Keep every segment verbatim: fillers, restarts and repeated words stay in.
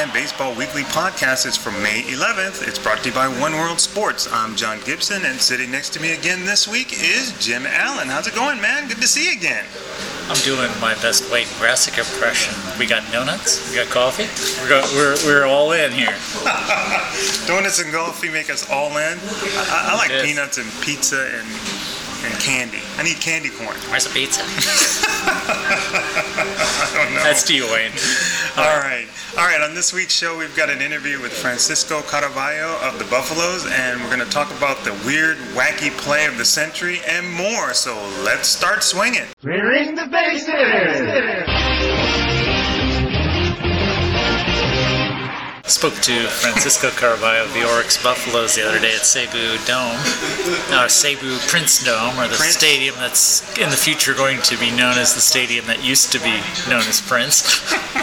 Japan Baseball Weekly podcast is from May eleventh. It's brought to you by One World Sports. I'm John Gibson, and sitting next to me again this week is Jim Allen. How's it going, man? Good to see you again. I'm doing my best Wade Brassic impression. We got donuts, we got coffee, we're, go, we're, we're all in here. Donuts and coffee make us all in. I, I like peanuts and pizza and and candy. I need candy corn. Where's the pizza? I don't know. That's to you, Wayne. All, all right. right. All right. On this week's show, we've got an interview with Francisco Caraballo of the Buffaloes, and we're going to talk about the weird, wacky play of the century and more. So let's start swinging. Clearing the bases! Spoke to Francisco Caraballo of the Oryx Buffaloes the other day at Seibu Dome, or Seibu Prince Dome, or the Prince. Stadium that's in the future going to be known as the stadium that used to be known as Prince.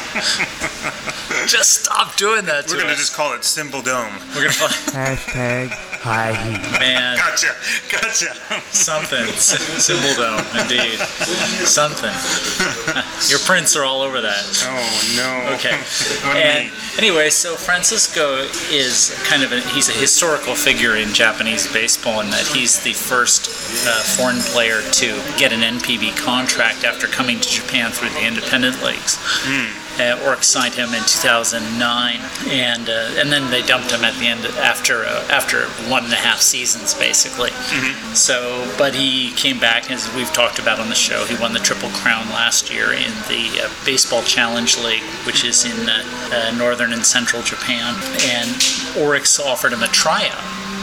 Just stop doing that to We're going to us. just call it Symbol Dome. We're going to call Hashtag high heat. Man. Gotcha. Gotcha. Something. S- Symbol Dome, indeed. Something. Your prints are all over that. Oh, no. Okay. On And me. anyway, so Francisco is kind of a, he's a historical figure in Japanese baseball in that he's the first uh, foreign player to get an N P B contract after coming to Japan through the independent leagues. Mm. Uh, Oryx signed him in two thousand nine, and uh, and then they dumped him at the end after uh, after one and a half seasons, basically. Mm-hmm. So, but he came back, as we've talked about on the show. He won the Triple Crown last year in the uh, Baseball Challenge League, which is in uh, uh, northern and central Japan, and Oryx offered him a tryout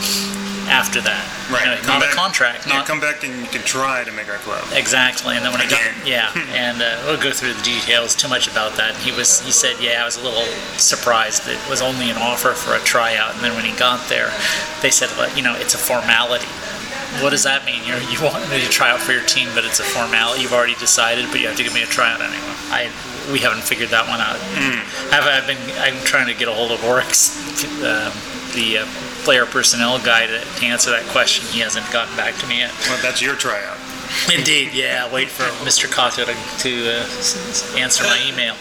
after that. Right. You know, Come not back, a contract. Yeah, Not come back and you can try to make our club. Exactly, and then when he got, Again. yeah, and uh, we'll go through the details. Too much about that. He was, he said, yeah, I was a little surprised that it was only an offer for a tryout, and then when he got there, they said, well, you know, it's a formality. What does that mean? You know, you want me to try out for your team, but it's a formality. You've already decided, but you have to give me a tryout anyway. I, we haven't figured that one out. Mm. I've, I've been, I'm trying to get a hold of Oryx, um, the. Uh, player personnel guy to, to answer that question. He hasn't gotten back to me yet. Well, that's your tryout. Indeed, yeah. Wait for Mister Kato to, to uh, s- answer my email.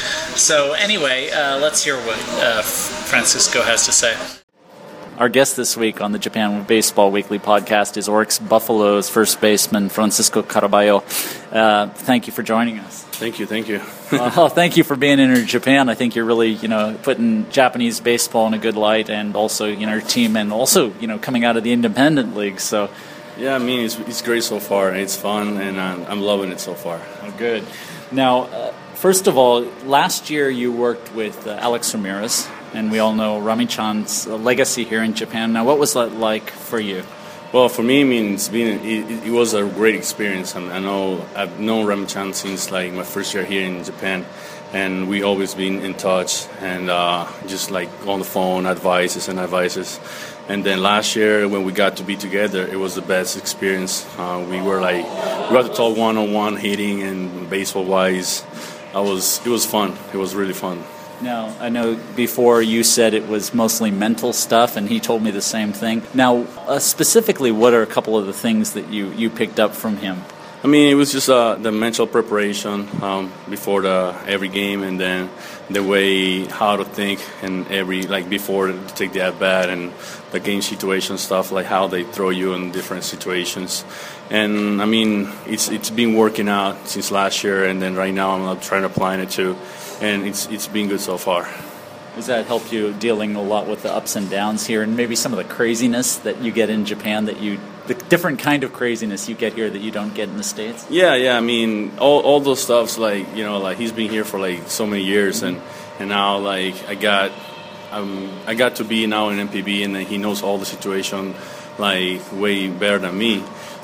So anyway, uh, let's hear what uh, Francisco has to say. Our guest this week on the Japan Baseball Weekly podcast is Oryx Buffaloes first baseman Francisco Caraballo. Uh, thank you for joining us. Thank you, thank you. Well, thank you for being in Japan. I think you're really, you know, putting Japanese baseball in a good light, and also, you know, your team, and also, you know, coming out of the independent league. So, yeah, I mean, it's it's great so far. It's fun, and I'm, I'm loving it so far. Oh, good. Now, uh, first of all, last year you worked with uh, Alex Ramirez, and we all know Rami-chan's uh, legacy here in Japan. Now, what was that like for you? Well, for me, I mean, it's been it, it was a great experience. I, mean, I know I've known Rami-chan since like my first year here in Japan, and we always been in touch and uh, just like on the phone, advices and advices. And then last year when we got to be together, it was the best experience. Uh, we were like we got to talk one-on-one, hitting and baseball-wise. I was it was fun. It was really fun. Now, I know before you said it was mostly mental stuff, and he told me the same thing. Now, uh, specifically, what are a couple of the things that you, you picked up from him? I mean, it was just uh, the mental preparation um, before the every game, and then the way how to think and every like before to take the at bat and the game situation stuff, like how they throw you in different situations. And I mean, it's it's been working out since last year, and then right now I'm trying to apply it too. And it's it's been good so far. Does that help you dealing a lot with the ups and downs here, and maybe some of the craziness that you get in Japan, that you the different kind of craziness you get here that you don't get in the States? Yeah, yeah. I mean, all all those stuffs, like, you know, like he's been here for like so many years, and and now like I got um I got to be now in M P B, and then he knows all the situation like way better than me.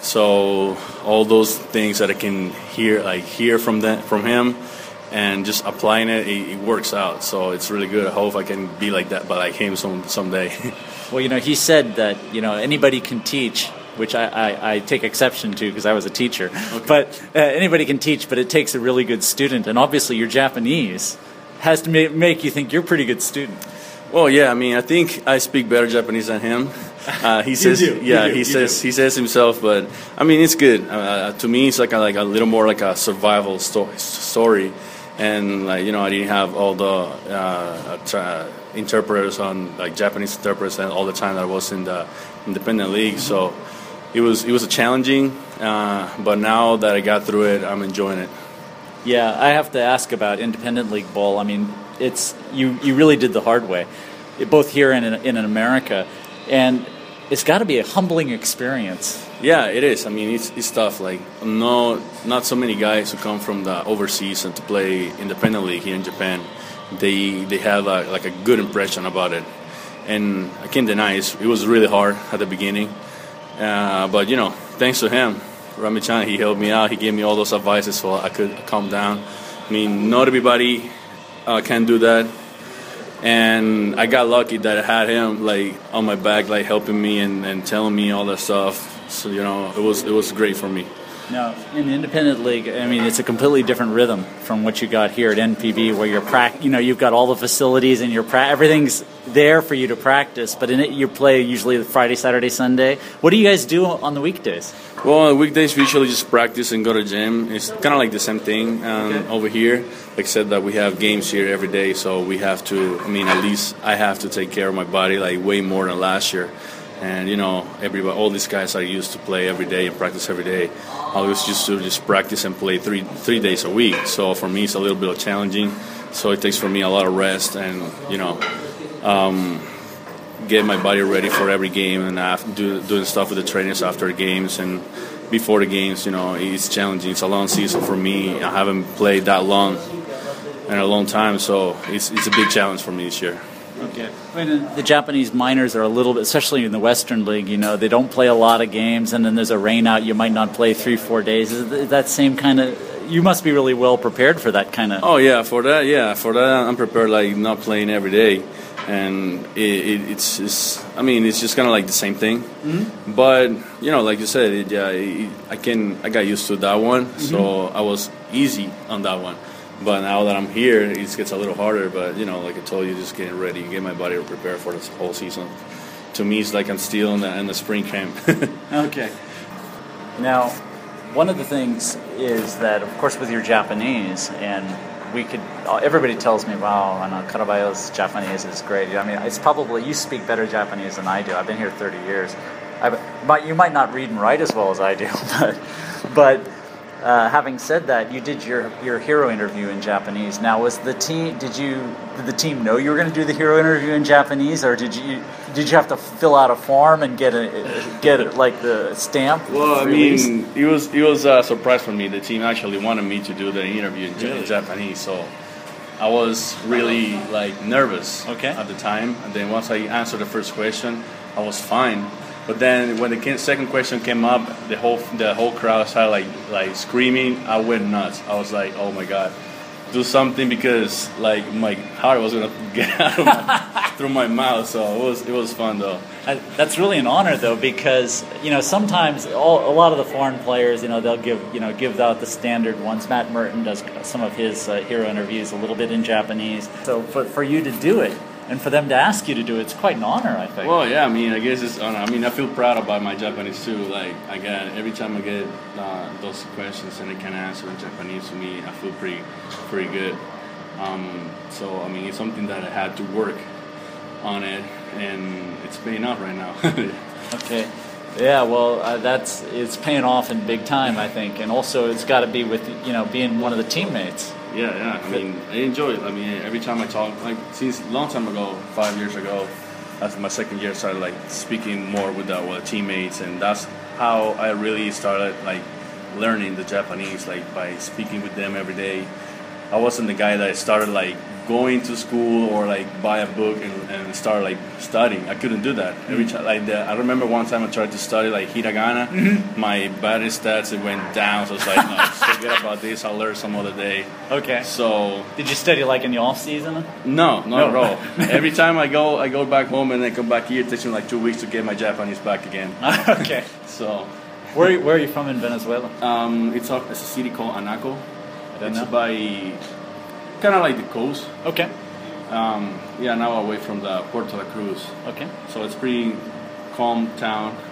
So all those things that I can hear like hear from that from him. And just applying it, it, it works out. So it's really good. I hope I can be like that, but like him some someday. Well, you know, he said that, you know, anybody can teach, which I, I, I take exception to because I was a teacher. Okay. But uh, anybody can teach, but it takes a really good student. And obviously you're Japanese. Has to ma- make you think you're a pretty good student. Well, yeah, I mean, I think I speak better Japanese than him. Uh, he says, do, yeah, do, he says do. he says himself, but I mean, it's good. Uh, to me, it's like a, like a little more like a survival sto- story. and like you know I didn't have all the uh, tra- interpreters on like Japanese interpreters and all the time that I was in the independent league. So it was it was a challenging, uh, but now that I got through it, I'm enjoying it. Yeah, I have to ask about independent league ball. I mean, it's you you really did the hard way, both here and in, in America, and it's got to be a humbling experience. Yeah, it is. I mean, it's it's tough. Like, no, not so many guys who come from the overseas and to play independent league here in Japan. They they have a, like a good impression about it, and I can't deny it. It was really hard at the beginning, uh, but you know, thanks to him, Rami-chan, he helped me out. He gave me all those advices so I could calm down. I mean, not everybody uh, can do that. And I got lucky that I had him like on my back, like helping me and, and telling me all that stuff. So you know, it was it was great for me. Now, in the independent league, I mean, it's a completely different rhythm from what you got here at N P B, where you're prac- you know, you've got all the facilities and you're pra- everything's there for you to practice. But in it, you play usually Friday, Saturday, Sunday. What do you guys do on the weekdays? Well, on the weekdays we usually just practice and go to gym. It's kind of like the same thing um, okay. over here, except that we have games here every day, so we have to. I mean, at least I have to take care of my body like way more than last year. And you know, everybody, all these guys are used to play every day and practice every day. I was used to just practice and play three three days a week. So for me, it's a little bit challenging. So it takes for me a lot of rest and you know, um, get my body ready for every game and after, do, doing stuff with the trainers after the games and before the games. You know, it's challenging. It's a long season for me. I haven't played that long in a long time, so it's it's a big challenge for me this year. Okay. I mean, the Japanese minors are a little bit, especially in the Western League, you know, they don't play a lot of games, and then there's a rain out, you might not play three, four days. Is that same kind of, you must be really well prepared for that kind of. Oh, yeah, for that, yeah, for that, I'm prepared, like, not playing every day. And it, it, it's just, I mean, it's just kind of like the same thing. Mm-hmm. But, you know, like you said, it, yeah, it, I can, I got used to that one, mm-hmm. so I was easy on that one. But now that I'm here, it gets a little harder. But, you know, like I told you, just getting ready, get my body prepared for this whole season. To me, it's like I'm still in the, in the spring camp. Okay. Now, one of the things is that, of course, with your Japanese, and we could, everybody tells me, wow, I know Caraballo's Japanese is great. I mean, it's probably, you speak better Japanese than I do. I've been here thirty years. I, but you might not read and write as well as I do, but... but Uh, having said that, you did your, your hero interview in Japanese. Now, was the team? Did you did the team know you were going to do the hero interview in Japanese, or did you did you have to fill out a form and get a get it, like the stamp? Well, I mean, it was it was a surprise for me. The team actually wanted me to do the interview in, really? in Japanese, so I was really like nervous okay. at the time. And then once I answered the first question, I was fine. But then when the second question came up, the whole the whole crowd started like like screaming. I went nuts. I was like, oh my God, do something, because like my heart was gonna get out of my, through my mouth. So it was it was fun though. I, that's really an honor though, because you know sometimes all, a lot of the foreign players, you know, they'll give you know give out the standard ones. Matt Merton does some of his uh, hero interviews a little bit in Japanese. So for for you to do it. And for them to ask you to do it, it's quite an honor, I think. Well, yeah, I mean, I guess it's honor. I mean, I feel proud about my Japanese too. Like, I get every time I get uh, those questions and I can answer in Japanese, to me, I feel pretty, pretty good. Um, so, I mean, it's something that I had to work on it, and it's paying off right now. Okay. Yeah, well, uh, that's it's paying off in big time, I think, and also it's got to be with you know being one of the teammates. Yeah, yeah. I mean, I enjoy it. I mean, every time I talk, like since a long time ago, five years ago, that's my second year, I started like speaking more with the with teammates, and that's how I really started like learning the Japanese, like by speaking with them every day. I wasn't the guy that started like going to school or like buy a book and, and start like studying. I couldn't do that. Mm-hmm. Every time, like the, I remember one time I tried to study like hiragana. Mm-hmm. My batting stats it went down. So I was like, no, forget about this. I'll learn some other day. Okay. So did you study like in the off season? No, not no. at all. Every time I go, I go back home and then come back here. It takes me like two weeks to get my Japanese back again. Okay. So where where are you from in Venezuela? Um, it's a, it's a city called Anaco. I don't it's know. by kind of like the coast. Okay. Um, yeah, now away from the Puerto La Cruz. Okay. So it's pretty calm town,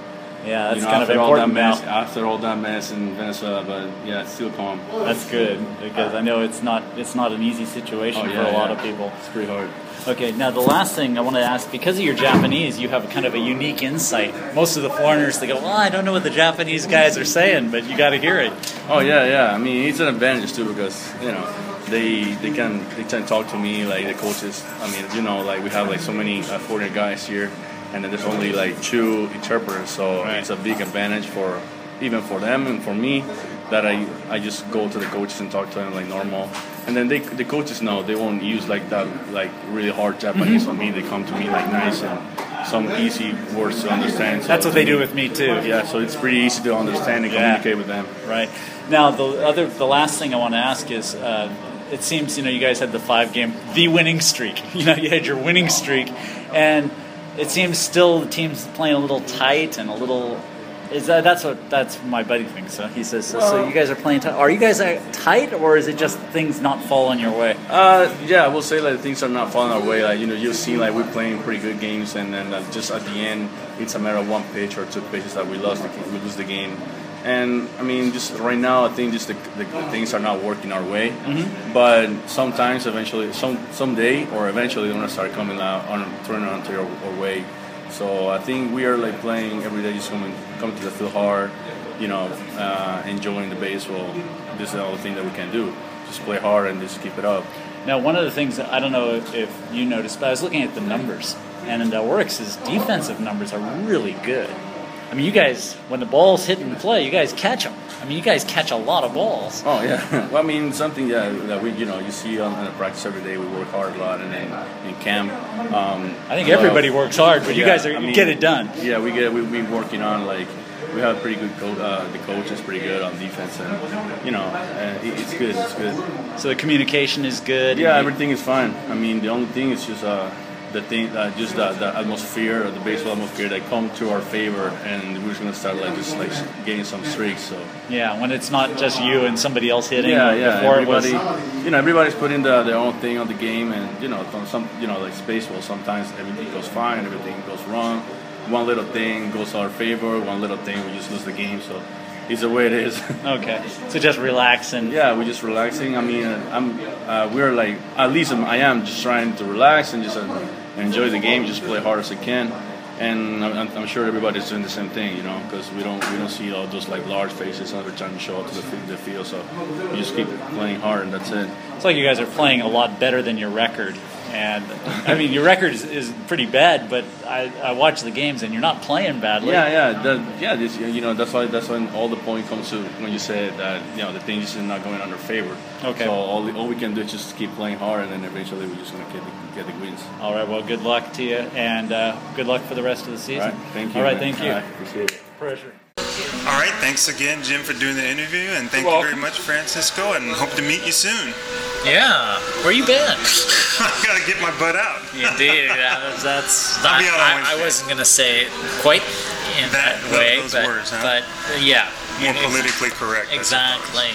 Yeah, that's you know, kind of after all that important mess, now. after all that mess in Venezuela, but yeah, it's still calm. That's good because I know it's not it's not an easy situation Oh, for yeah, a lot yeah. of people. It's pretty hard. Okay, now the last thing I want to ask, because of your Japanese, you have kind of a unique insight. Most of the foreigners, they go, well, I don't know what the Japanese guys are saying, but you got to hear it. Oh yeah, yeah. I mean, it's an advantage too because you know they they can they can talk to me like the coaches. I mean, you know, like we have like so many uh, foreign guys here, and then there's only like two interpreters, so Right. it's a big advantage for even for them and for me that I I just go to the coaches and talk to them like normal. And then they, the coaches know they won't use like that like really hard Japanese on me. They come to me like nice and some easy words to understand. So That's what they do with me too. Yeah, so it's pretty easy to understand and Yeah. communicate with them. Right. Now, the other, the last thing I want to ask is, uh, it seems you know you guys had the five game, the winning streak. You know, you had your winning streak, and it seems still the team's playing a little tight and a little. Is that that's what that's what my buddy thinks? So he says. So, so you guys are playing tight. Are you guys uh, tight, or is it just things not falling your way? Uh, yeah, I will say like things are not falling our way. Like you know, you've seen like we're playing pretty good games, and then uh, just at the end, it's a matter of one pitch or two pitches that we lost. The, we lose the game, and I mean, just right now, I think just the, the, the things are not working our way. Mm-hmm. But sometimes, eventually, some someday or eventually, they're gonna start coming out on turning onto our, our way. So I think we are like playing every day, just coming coming to the field hard, you know, uh, enjoying the baseball. This is the only thing that we can do. Just play hard and just keep it up. Now, one of the things that I don't know if, if you noticed, but I was looking at the numbers, and uh, Oryx's defensive numbers are really good. I mean, you guys, when the ball's hit in play, you guys catch them. I mean, you guys catch a lot of balls. Oh yeah. Well, I mean, something yeah, that we you know you see on, on the practice every day. We work hard a lot, and then in camp. Um, I think everybody well, works hard, but you yeah, guys are I you mean, get it done. Yeah, we get we've been working on like we have pretty good coach. Uh, the coach is pretty good on defense, and you know uh, it, it's good. It's good. So the communication is good. Yeah, everything is fine. I mean, the only thing is just uh, the thing, uh, just the, the atmosphere, the baseball atmosphere that come to our favor, and we're just gonna start like just like getting some streaks. So Yeah, when it's not just you and somebody else hitting. yeah, yeah. Before Everybody, it was, you know, everybody's putting the, their own thing on the game, and you know, some, you know, like baseball. Sometimes everything goes fine, everything goes wrong. One little thing goes our favor, one little thing we just lose the game. So it's the way it is. okay, so just relax and Yeah, we're just relaxing. I mean, uh, I'm, uh, we're like, at least I'm, I am just trying to relax and just uh, enjoy the game, just play hard as I can. And I'm, I'm sure everybody's doing the same thing, you know, because we don't we don't see all those like large faces every time you show up to the, fi- the field. So you just keep playing hard, and that's it. it's like you guys are playing a lot better than your record. And I mean, your record is, is pretty bad, but I, I watch the games and you're not playing badly. Yeah, yeah, that, yeah. This, you know, that's why that's when all the point comes to when you say that you know the thing is not going under favor. Okay. So all the, all we can do is just keep playing hard, and then eventually we're just gonna get the, get the wins. All right. Well, good luck to you, and uh, good luck for the rest of the season. All right, thank you. All right. man. Thank you. All right, appreciate it. Pressure. All right, thanks again, Jim, for doing the interview, and thank You're you very welcome. much, Francisco, and hope to meet you soon. Yeah. Where you been? I gotta get my butt out. Indeed. Yeah, that's. I'll be out on I, I Wednesday. wasn't gonna say it quite in That- that, way, those but, words, huh? but uh, yeah. More Ex- politically correct. I Exactly.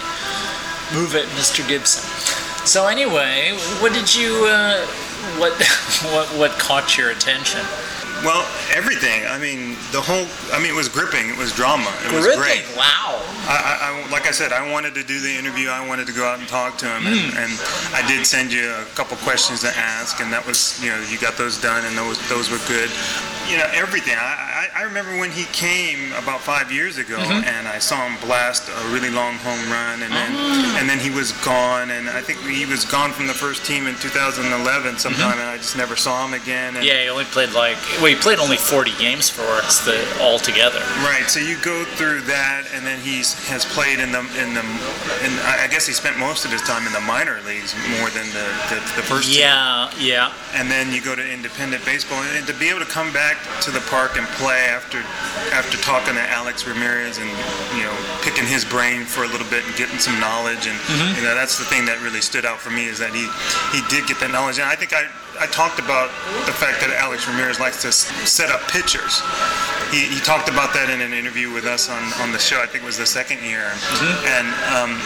Move it, Mister Gibson. So anyway, what did you? Uh, what what what caught your attention? Well, everything. I mean, the whole. I mean, it was gripping. It was drama. It was great. Wow. I, I, I, like I said, I wanted to do the interview. I wanted to go out and talk to him, and, and I did send you a couple questions to ask, and that was, you know, you got those done, and those those were good. You know, everything. I, I, I remember when he came about five years ago, and I saw him blast a really long home run, and then and then he was gone, and I think he was gone from the first team in two thousand eleven sometime, and I just never saw him again. And Yeah, he only played like well, he played only forty games for us the, altogether. Right, so you go through that, and then he's has played in the in the, in, I guess he spent most of his time in the minor leagues more than the the, the first team. Yeah, yeah. And then you go to independent baseball, and to be able to come back to the park and play after after talking to Alex Ramirez and you know picking his brain for a little bit and getting some knowledge, and you know that's the thing that really stood out for me is that he he did get that knowledge, and I think I I talked about the fact that Alex Ramirez likes to s- set up pitchers. He, he talked about that in an interview with us on, on the show. I think it was the second year, and um,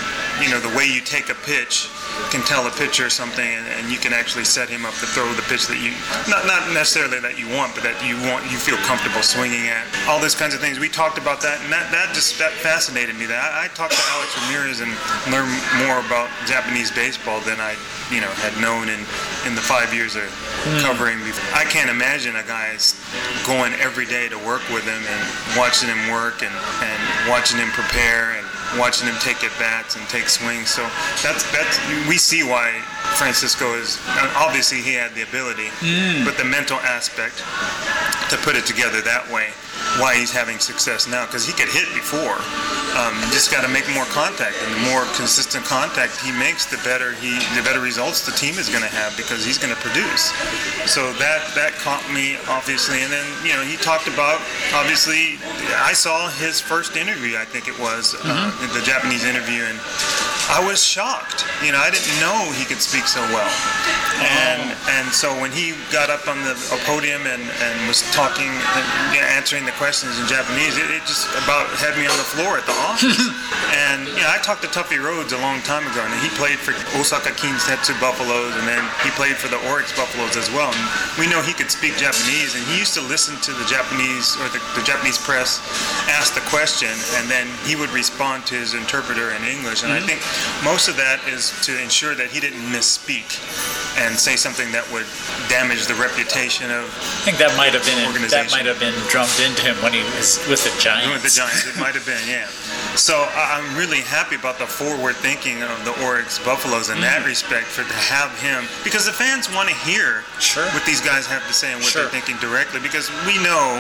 you know, the way you take a pitch can tell a pitcher something, and, and you can actually set him up to throw the pitch that you, not not necessarily that you want, but that you want, you feel comfortable swinging at. All those kinds of things. We talked about that, and that, that just that fascinated me. That I, I talked to Alex Ramirez and learned more about Japanese baseball than I, you know, had known in, in the five years of covering before. I can't imagine a guy going every day to work with him and watching him work and, and watching him prepare and watching him take at bats and take swings. So that's that's we see why Francisco is, obviously he had the ability, mm. but the mental aspect to put it together that way, why he's having success now, because he could hit before. Um, you just got to make more contact, and the more consistent contact he makes, the better he, the better results the team is going to have, because he's going to produce. So that that caught me, obviously. And then, you know, he talked about, obviously, I saw his first interview, I think it was, mm-hmm. uh, the Japanese interview, and I was shocked. You know, I didn't know he could speak so well. And and so when he got up on the podium and, and was talking, and, you know, answering the questions in Japanese, it, it just about had me on the floor at the office. And, you know, I talked to Tuffy Rhodes a long time ago, and he played for Osaka Kinsetsu Buffaloes, and then he played for the Oryx Buffaloes as well. And we know he could speak Japanese, and he used to listen to the Japanese, or the, the Japanese press ask the question, and then he would respond to his interpreter in English. And mm-hmm. I think most of that is to ensure that he didn't misspeak and say something that would damage the reputation of I think that might have been that might have been drummed into him when he was with the Giants. With the Giants, it might have been, yeah. So I'm really happy about the forward thinking of the Oryx Buffaloes in mm. that respect, for to have him, because the fans want to hear sure. what these guys have to say and what sure. they're thinking directly, because we know,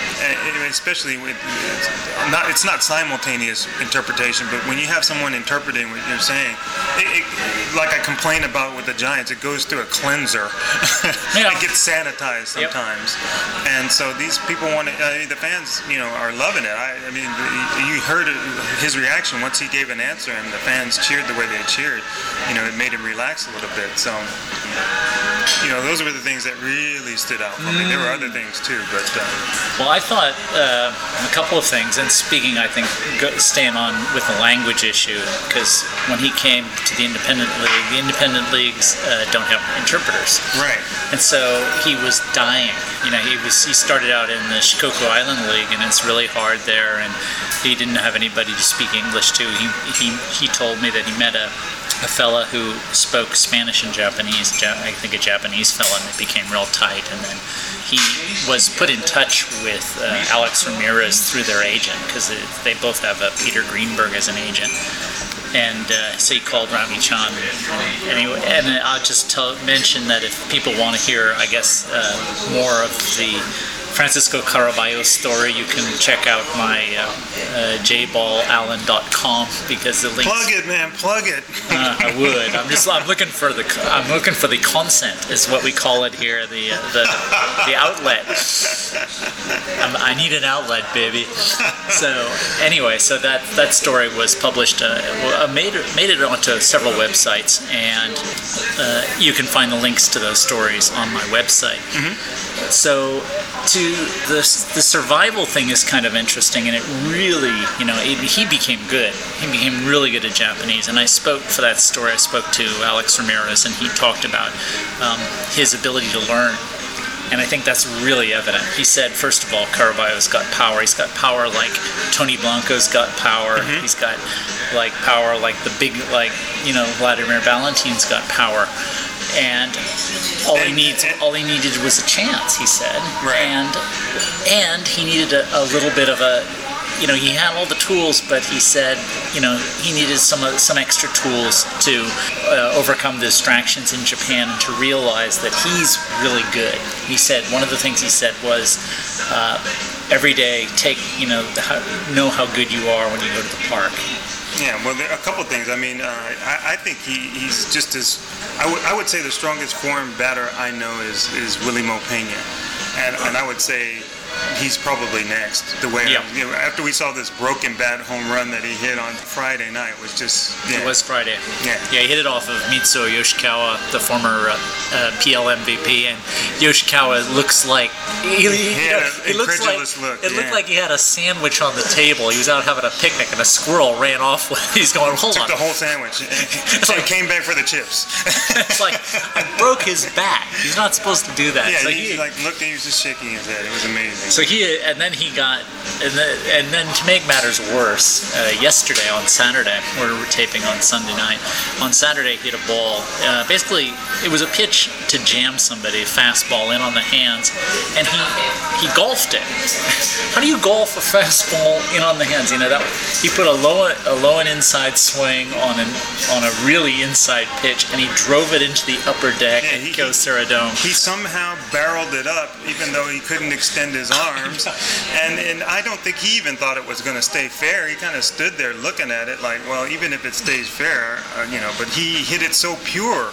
especially with it's not it's not simultaneous interpretation, but when you have someone interpreting what you're saying, it, it, like I complain about with the Giants, it goes through a cleanser. Yeah. It gets sanitized sometimes, yep. and so these people want to. I mean, the fans, you know, are loving it. I, I mean, you heard his reaction once he gave an answer, and the fans cheered the way they cheered. You know, it made him relax a little bit. So, you know, those were the things that really stood out for me. There were other things too, but. Uh, well, I thought uh, a couple of things, and speaking, I think, go, staying on with the language issue, because when he came to the independent league, the independent leagues uh, don't have interpreters. Right. And so he was dying. You know, he was he started out in the Shikoku Island League, and it's really hard there, and he didn't have anybody to speak English to. He he he told me that he met a a fella who spoke Spanish and Japanese, I think a Japanese fella, and it became real tight. And then he was put in touch with uh, Alex Ramirez through their agent, because they both have uh, Peter Greenberg as an agent. And uh, so he called Rami-chan. Anyway, and I'll just tell, mention that if people want to hear, I guess, uh, more of the Francisco Caraballo story, you can check out my uh, uh, j ball allen dot com, because the links. Plug it, man. Plug it. uh, I would. I'm just. I'm looking for the. I'm looking for the consent, is what we call it here. The uh, the the outlet. I'm, I need an outlet, baby. So anyway, so that that story was published. Uh, made it made it onto several websites, and uh, you can find the links to those stories on my website. Mm-hmm. So to the the survival thing is kind of interesting, and it really, you know, it, he became good. He became really good at Japanese, and I spoke for that story. I spoke to Alex Ramirez, and he talked about um, his ability to learn. And I think that's really evident. He said, first of all, Caraballo's got power. He's got power like Tony Blanco's got power. Mm-hmm. He's got like power like the big, like, you know, Vladimir Valentin's got power. And all he needs, all he needed was a chance, he said. Right. And and he needed a, a little bit of a, you know, he had all the tools, but he said, you know, he needed some some extra tools to uh, overcome the distractions in Japan and to realize that he's really good. He said one of the things he said was, uh, every day take, you know, how, know how good you are when you go to the park. Yeah, well, there are a couple of things. I mean, uh, I, I think he, he's just as, I would I would say the strongest foreign batter I know is, is Willie Mo Peña. And, and I would say he's probably next. The way, yeah. you know, after we saw this broken bat home run that he hit on Friday night, was just, yeah. It was Friday. Yeah. Yeah, he hit it off of Mitsuo Yoshikawa, the former uh, uh, P L M V P. And Yoshikawa looks like he, he, He had you know, an it looks like incredulous look, it looked yeah. like he had a sandwich on the table. He was out having a picnic and a squirrel ran off with. He's going, hold Took on. the whole sandwich and like- came back for the chips. It's like I broke his back. He's not supposed to do that. Yeah, so he, he, like looked and he was just shaking his head. It was amazing. So he and then he got and then, and then to make matters worse, uh, yesterday on Saturday, we're taping on Sunday night. On Saturday, he hit a ball. Uh, basically, it was a pitch to jam somebody, a fastball in on the hands, and he he golfed it. How do you golf a fastball in on the hands? You know that he put a low a low and inside swing on an on a really inside pitch, and he drove it into the upper deck Yeah, at he- Kyocera Dome. He somehow barreled it up, even though he couldn't extend his arms. and and I don't think he even thought it was going to stay fair. He kind of stood there looking at it like, well, even if it stays fair, uh, you know. But he hit it so pure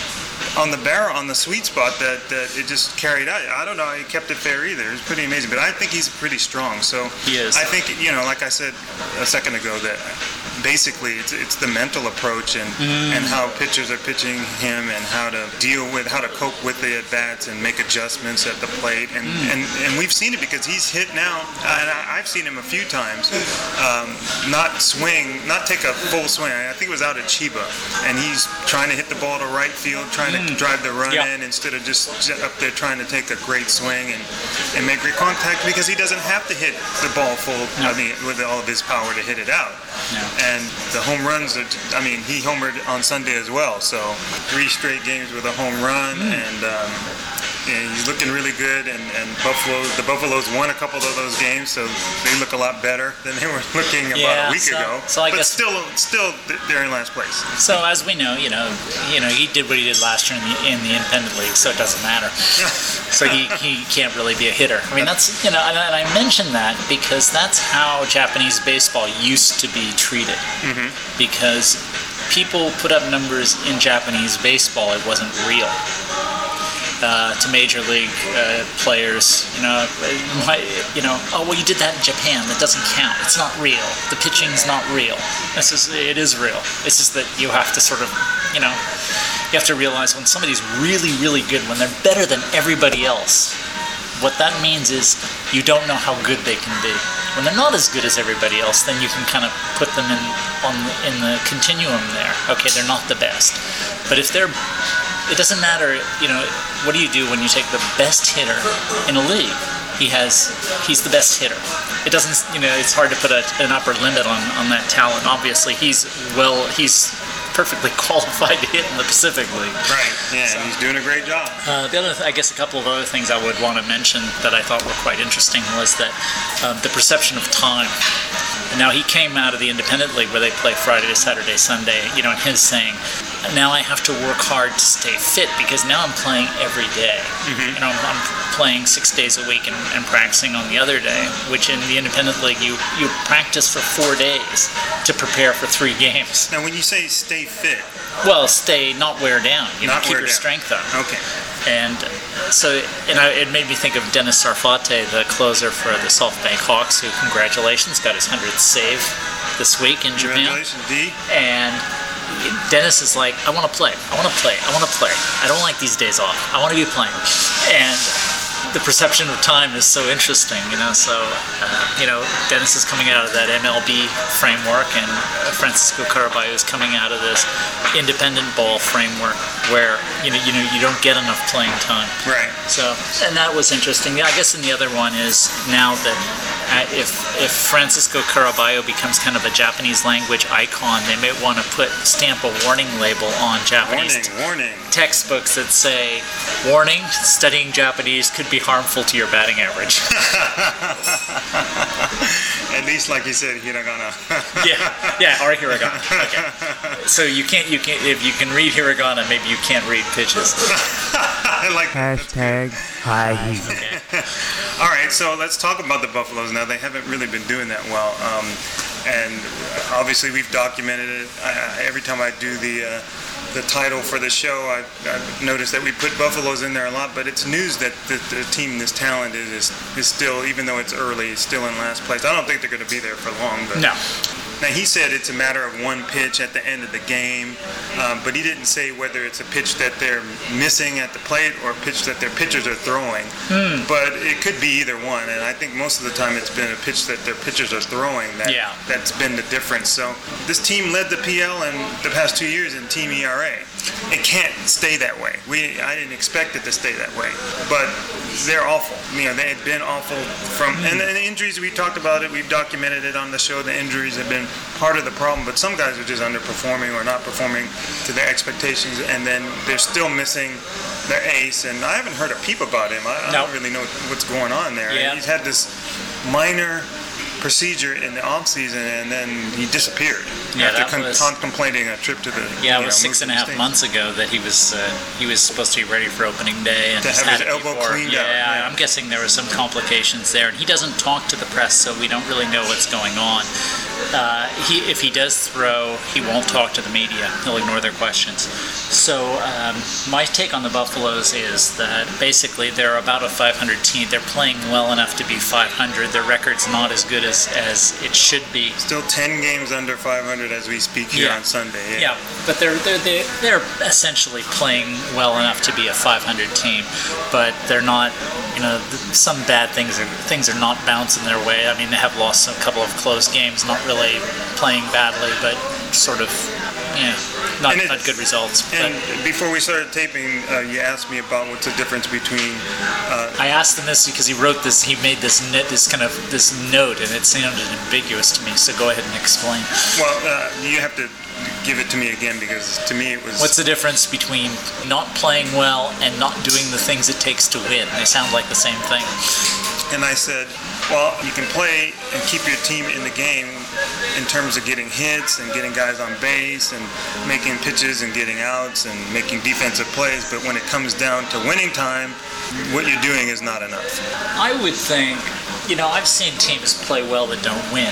on the barrel, on the sweet spot, that, that it just carried out. I don't know how he kept it fair either. It was pretty amazing. But I think he's pretty strong. So He is. I think, you know, like I said a second ago, that basically it's it's the mental approach and and how pitchers are pitching him and how to deal with, how to cope with the at bats and make adjustments at the plate. And and, and we've seen it because he's hit now, and I, I've seen him a few times, um, not swing, not take a full swing. I think it was out at Chiba, and he's trying to hit the ball to right field, trying to drive the run Yeah. in instead of just up there trying to take a great swing and, and make great contact, because he doesn't have to hit the ball full, I mean, with all of his power to hit it out. No. And the home runs, are, I mean, he homered on Sunday as well. So three straight games with a home run, and um, yeah, he's looking really good. And, and Buffalo, the Buffaloes won a couple of those games, so they look a lot better than they were looking about Yeah, a week so- ago. so I but guess- still, still, they're in last place. So as we know, you know, you know, he did what he did last year in the in the independent league, so it doesn't matter. So he, he can't really be a hitter. I mean, that's, you know, and, and I mention that because that's how Japanese baseball used to be treated. Mm-hmm. Because people put up numbers in Japanese baseball, it wasn't real. Uh, to major league uh, players, you know, my, you know, oh well, you did that in Japan. That doesn't count. It's not real. The pitching's not real. This is, it is real. It's just that you have to sort of, you know, you have to realize when somebody's really, really good, when they're better than everybody else, what that means is you don't know how good they can be. When they're not as good as everybody else, then you can kind of put them in on the, in the continuum there. Okay, they're not the best, but if they're, it doesn't matter. You know, what do you do when you take the best hitter in a league? He has, he's the best hitter. It doesn't, you know, it's hard to put a, an upper limit on, on that talent. Obviously, he's well, he's perfectly qualified to hit in the Pacific League. Right. Yeah, and he's doing a great job. Uh, the other, th- I guess, a couple of other things I would want to mention that I thought were quite interesting was that uh, the perception of time. Now he came out of the independent league where they play Friday to Saturday, Sunday. You know, and his saying, now I have to work hard to stay fit because now I'm playing every day. Mm-hmm. You know, I'm, I'm playing six days a week and, and practicing on the other day. Which in the independent league, you you practice for four days to prepare for three games. Now, when you say stay fit, Well, stay, not wear down. You know, Not keep wear your down. strength up. okay. And so, and I, it made me think of Dennis Sarfate, the closer for the SoftBank Hawks, who, congratulations, got his hundredth save this week in Japan. Congratulations, D. And Dennis is like, I want to play, I want to play, I want to play. I don't like these days off. I want to be playing. And the perception of time is so interesting, you know. So, uh, you know, Dennis is coming out of that M L B framework, and uh, Francisco Caraballo is coming out of this independent ball framework, where you know, you know, you don't get enough playing time. Right. So, and that was interesting. I guess, and the other one is now that uh, if if Francisco Caraballo becomes kind of a Japanese language icon, they may want to put stamp a warning label on Japanese Warning, warning. textbooks that say, warning, studying Japanese could be harmful to your batting average. At least, like you said, hiragana. yeah, yeah, or hiragana. Okay. So you can't, you can't, if you can read hiragana, maybe you can't read pitches. I like that. Hashtag high heat. Okay. All right, so let's talk about the Buffaloes now. They haven't really been doing that well, um, and obviously we've documented it. I, I, every time I do the uh, the title for the show, I, I've noticed that we put Buffaloes in there a lot. But it's news that the, the team this talented is is still, even though it's early, is still in last place. I don't think they're going to be there for long. But No. Now, he said it's a matter of one pitch at the end of the game, um, but he didn't say whether it's a pitch that they're missing at the plate or a pitch that their pitchers are throwing. Mm. But it could be either one, and I think most of the time it's been a pitch that their pitchers are throwing that, yeah. that's been the difference. So this team led the P L in the past two years in team E R A. It can't stay that way. We I didn't expect it to stay that way, but they're awful. You know, they had been awful from, and, and the injuries, we talked about it, we've documented it on the show, the injuries have been part of the problem, but some guys are just underperforming or not performing to their expectations, and then they're still missing their ace, and I haven't heard a peep about him. I, I no. don't really know what's going on there. Yeah. He's had this minor procedure in the off season, and then he disappeared yeah, after that con- was, contemplating a trip to the. Yeah, it was six and a half months ago that he was uh, he was supposed to be ready for opening day, and to he's have had his it elbow before. cleaned yeah, out. Yeah, I'm guessing there were some complications there, and he doesn't talk to the press, so we don't really know what's going on. Uh, he, if he does throw, he won't talk to the media. He'll ignore their questions. So um, my take on the Buffaloes is that basically they're about a five hundred team. They're playing well enough to be five hundred. Their record's not as good as, as it should be. Still ten games under five hundred as we speak here yeah. on Sunday. Yeah, yeah but they're, they're they're they're essentially playing well enough to be a five hundred team, but they're not. You know, some bad things are things are not bouncing their way. I mean, they have lost a couple of close games, not really playing badly, but sort of, yeah, not, it, not good results. And but before we started taping, uh, you asked me about what's the difference between. Uh, I asked him this because he wrote this. He made this net, this kind of this note, and it sounded ambiguous to me. So go ahead and explain. Well, uh, you have to give it to me again, because to me it was. What's the difference between not playing well and not doing the things it takes to win? They sound like the same thing. And I said, well, you can play and keep your team in the game in terms of getting hits and getting guys on base and making pitches and getting outs and making defensive plays, but when it comes down to winning time, what you're doing is not enough. I would think, you know, I've seen teams play well that don't win.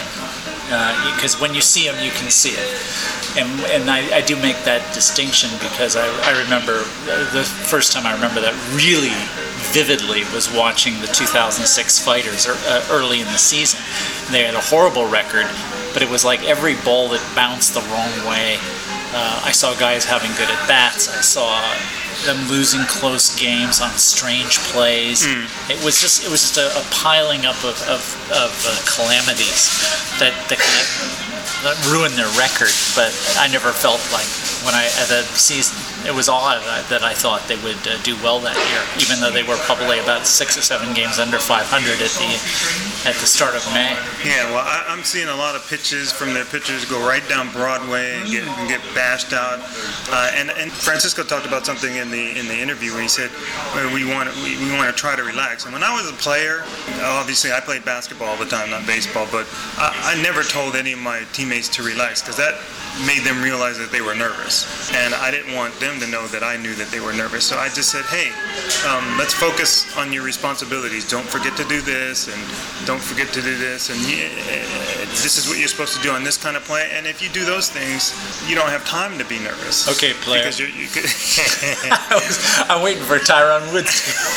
Because uh, when you see them, you can see it. And, and I, I do make that distinction because I, I remember the first time I remember that really vividly was watching the two thousand six Fighters uh, early in the season. They had a horrible record, but it was like every ball that bounced the wrong way. Uh, I saw guys having good at bats. I saw them losing close games on strange plays. Mm. It was just it was just a, a piling up of of, of uh, calamities that that kind of that ruined their record. But I never felt like when I at the season it was odd that I thought they would uh, do well that year, even though they were probably about six or seven games under five hundred at the at the start of May. Yeah, well, I, I'm seeing a lot of pitches from their pitchers go right down Broadway and get and get bashed out. Uh, and and Francisco talked about something in the in the interview when he said well, we want we, we want to try to relax. And when I was a player, obviously I played basketball all the time, not baseball, but I, I never told any of my teammates to relax because that made them realize that they were nervous, and I didn't want them to know that I knew that they were nervous. So I just said, hey, um, let's focus on your responsibilities. Don't forget to do this, and don't forget to do this, and yeah, this is what you're supposed to do on this kind of play. And if you do those things, you don't have time to be nervous. Okay, player. Because you're, you could I was, I'm waiting for Tyron Wood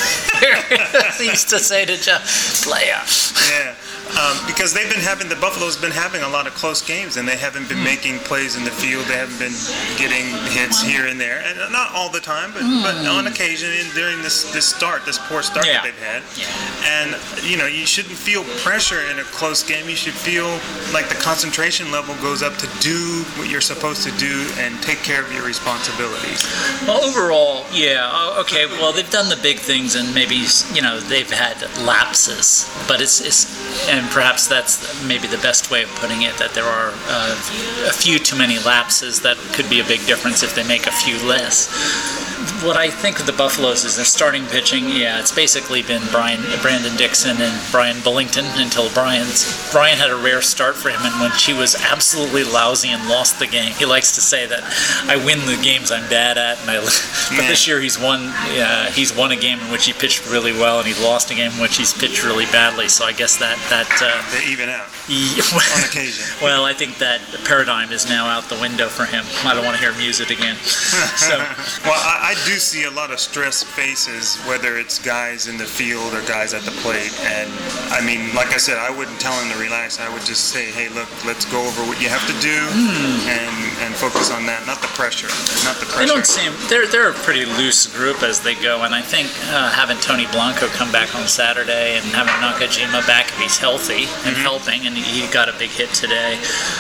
he used to say to Jeff, player. Yeah. Um, because they've been having, the Buffalo's been having a lot of close games, and they haven't been mm. making plays in the field. They haven't been getting hits here and there, and not all the time, but, mm. but on occasion during this, this start, this poor start yeah. that they've had. Yeah. And, you know, you shouldn't feel pressure in a close game. You should feel like the concentration level goes up to do what you're supposed to do and take care of your responsibilities. Well, overall, yeah, okay, well, they've done the big things, and maybe, you know, they've had lapses, but it's, it's and perhaps that's maybe the best way of putting it, that there are uh, a few too many lapses that could be a big difference if they make a few less. What I think of the Buffaloes is their starting pitching, yeah, it's basically been Brian, Brandon Dixon and Brian Bullington until Brian's, Brian had a rare start for him, and when he was absolutely lousy and lost the game, he likes to say that I win the games I'm bad at, and I, but yeah. this year he's won, uh, he's won a game in which he pitched really well, and he's lost a game in which he's pitched really badly, so I guess that... that uh, they even out yeah, on occasion. Well, I think that paradigm is now out the window for him. I don't want to hear music again. So, well, I, I do see a lot of stressed faces, whether it's guys in the field or guys at the plate. And I mean, like I said, I wouldn't tell him to relax. I would just say, hey, look, let's go over what you have to do mm. and and focus on that, not the pressure, not the pressure. They don't seem they're they're a pretty loose group as they go, and I think uh, having Tony Blanco come back on Saturday and having Nakajima back if he's healthy and mm-hmm. helping, and he got a big hit today.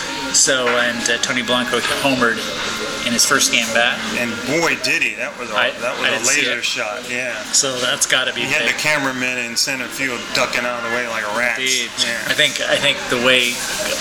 So, and uh, Tony Blanco homered in his first game back. And boy, did he! That was a, I, that was a laser shot. Yeah. So that's got to be. He had big. The cameraman in center field ducking out of the way like a rat. Yeah. I think I think the way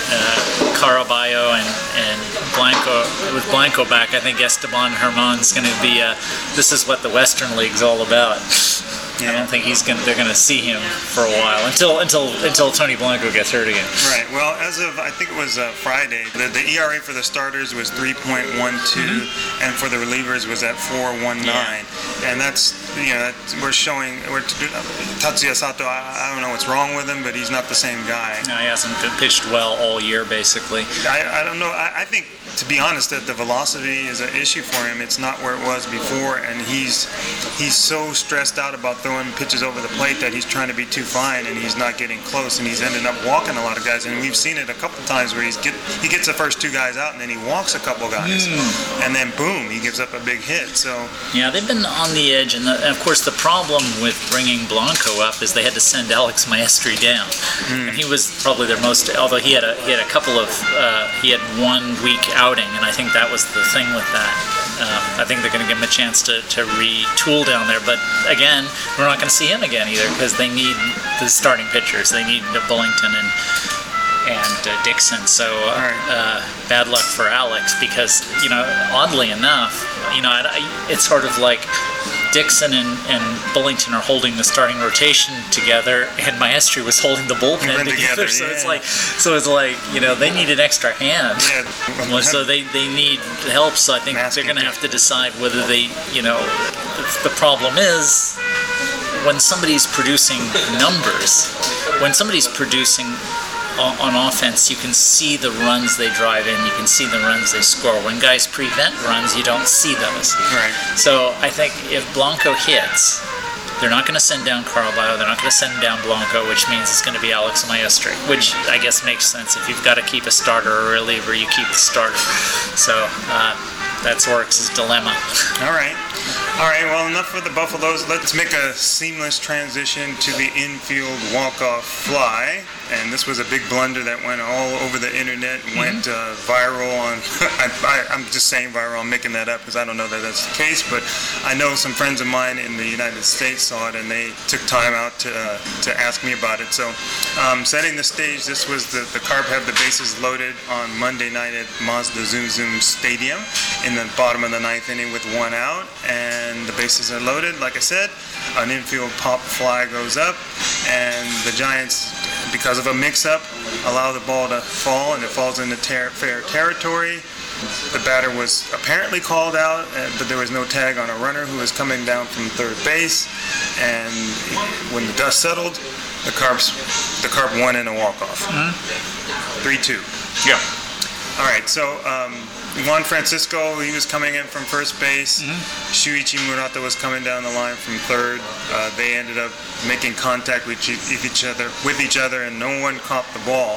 uh, Caraballo and and Blanco with Blanco back, I think Esteban Herman's going to be. Uh, this is what the Western League's all about. Yeah. I don't think he's going. They're going to see him for a while until until until Tony Blanco gets hurt again. Right. Well, as of I think it was uh, Friday, the, the E R A for the starters was three point one two, mm-hmm. and for the relievers was at four point one nine, yeah. and that's you know that we're showing. We're Tatsuya Sato. I, I don't know what's wrong with him, but he's not the same guy. No, he hasn't pitched well all year, basically. I, I don't know. I, I think. To be honest, that the velocity is an issue for him. It's not where it was before, and he's he's so stressed out about throwing pitches over the plate that he's trying to be too fine, and he's not getting close, and he's ended up walking a lot of guys. And we've seen it a couple times where he's get he gets the first two guys out, and then he walks a couple guys, mm. and then boom, he gives up a big hit. So yeah, they've been on the edge, and, the, and of course the problem with bringing Blanco up is they had to send Alex Maestri down, mm. and he was probably their most. Although he had a he had a couple of uh, he had one week out. Outing, and I think that was the thing with that. Um, I think they're going to give him a chance to, to retool down there, but again, we're not going to see him again either because they need the starting pitchers. They need Bullington and and uh, Dixon. So uh, bad luck for Alex because you know, oddly enough, you know, it's sort of like Dixon and, and Bullington are holding the starting rotation together, and Maestri was holding the bullpen together. together. So yeah. it's like, so it's like, you know, they need an extra hand. Yeah. So they, they need help. So I think Masking they're going to have to decide whether they, you know, the problem is when somebody's producing numbers, when somebody's producing on offense, you can see the runs they drive in, you can see the runs they score. When guys prevent runs, you don't see those. Right. So I think if Blanco hits, they're not going to send down Caraballo, they're not going to send down Blanco, which means it's going to be Alex Maestri, which I guess makes sense. If you've got to keep a starter or a reliever, you keep the starter. So uh, that's Oryx's dilemma. All right. All right, well, enough with the Buffaloes. Let's make a seamless transition to the infield walk-off fly. And this was a big blunder that went all over the internet, mm-hmm. went uh, viral on, I, I, I'm just saying viral, I'm making that up because I don't know that that's the case, but I know some friends of mine in the United States saw it and they took time out to uh, to ask me about it. So um, setting the stage, this was the, the Carp have the bases loaded on Monday night at Mazda Zoom Zoom Stadium in the bottom of the ninth inning with one out, and the bases are loaded. Like I said, an infield pop fly goes up, and the Giants, because of a mix-up, allow the ball to fall, and it falls into ter- fair territory. The batter was apparently called out, uh, but there was no tag on a runner who was coming down from third base. And when the dust settled, the Carps, the Carp won in a walk-off. three two. Mm-hmm. Yeah. All right, so um, Juan Francisco, he was coming in from first base. Mm-hmm. Shuichi Murata was coming down the line from third. Uh, they ended up making contact with each other, with each other, and no one caught the ball.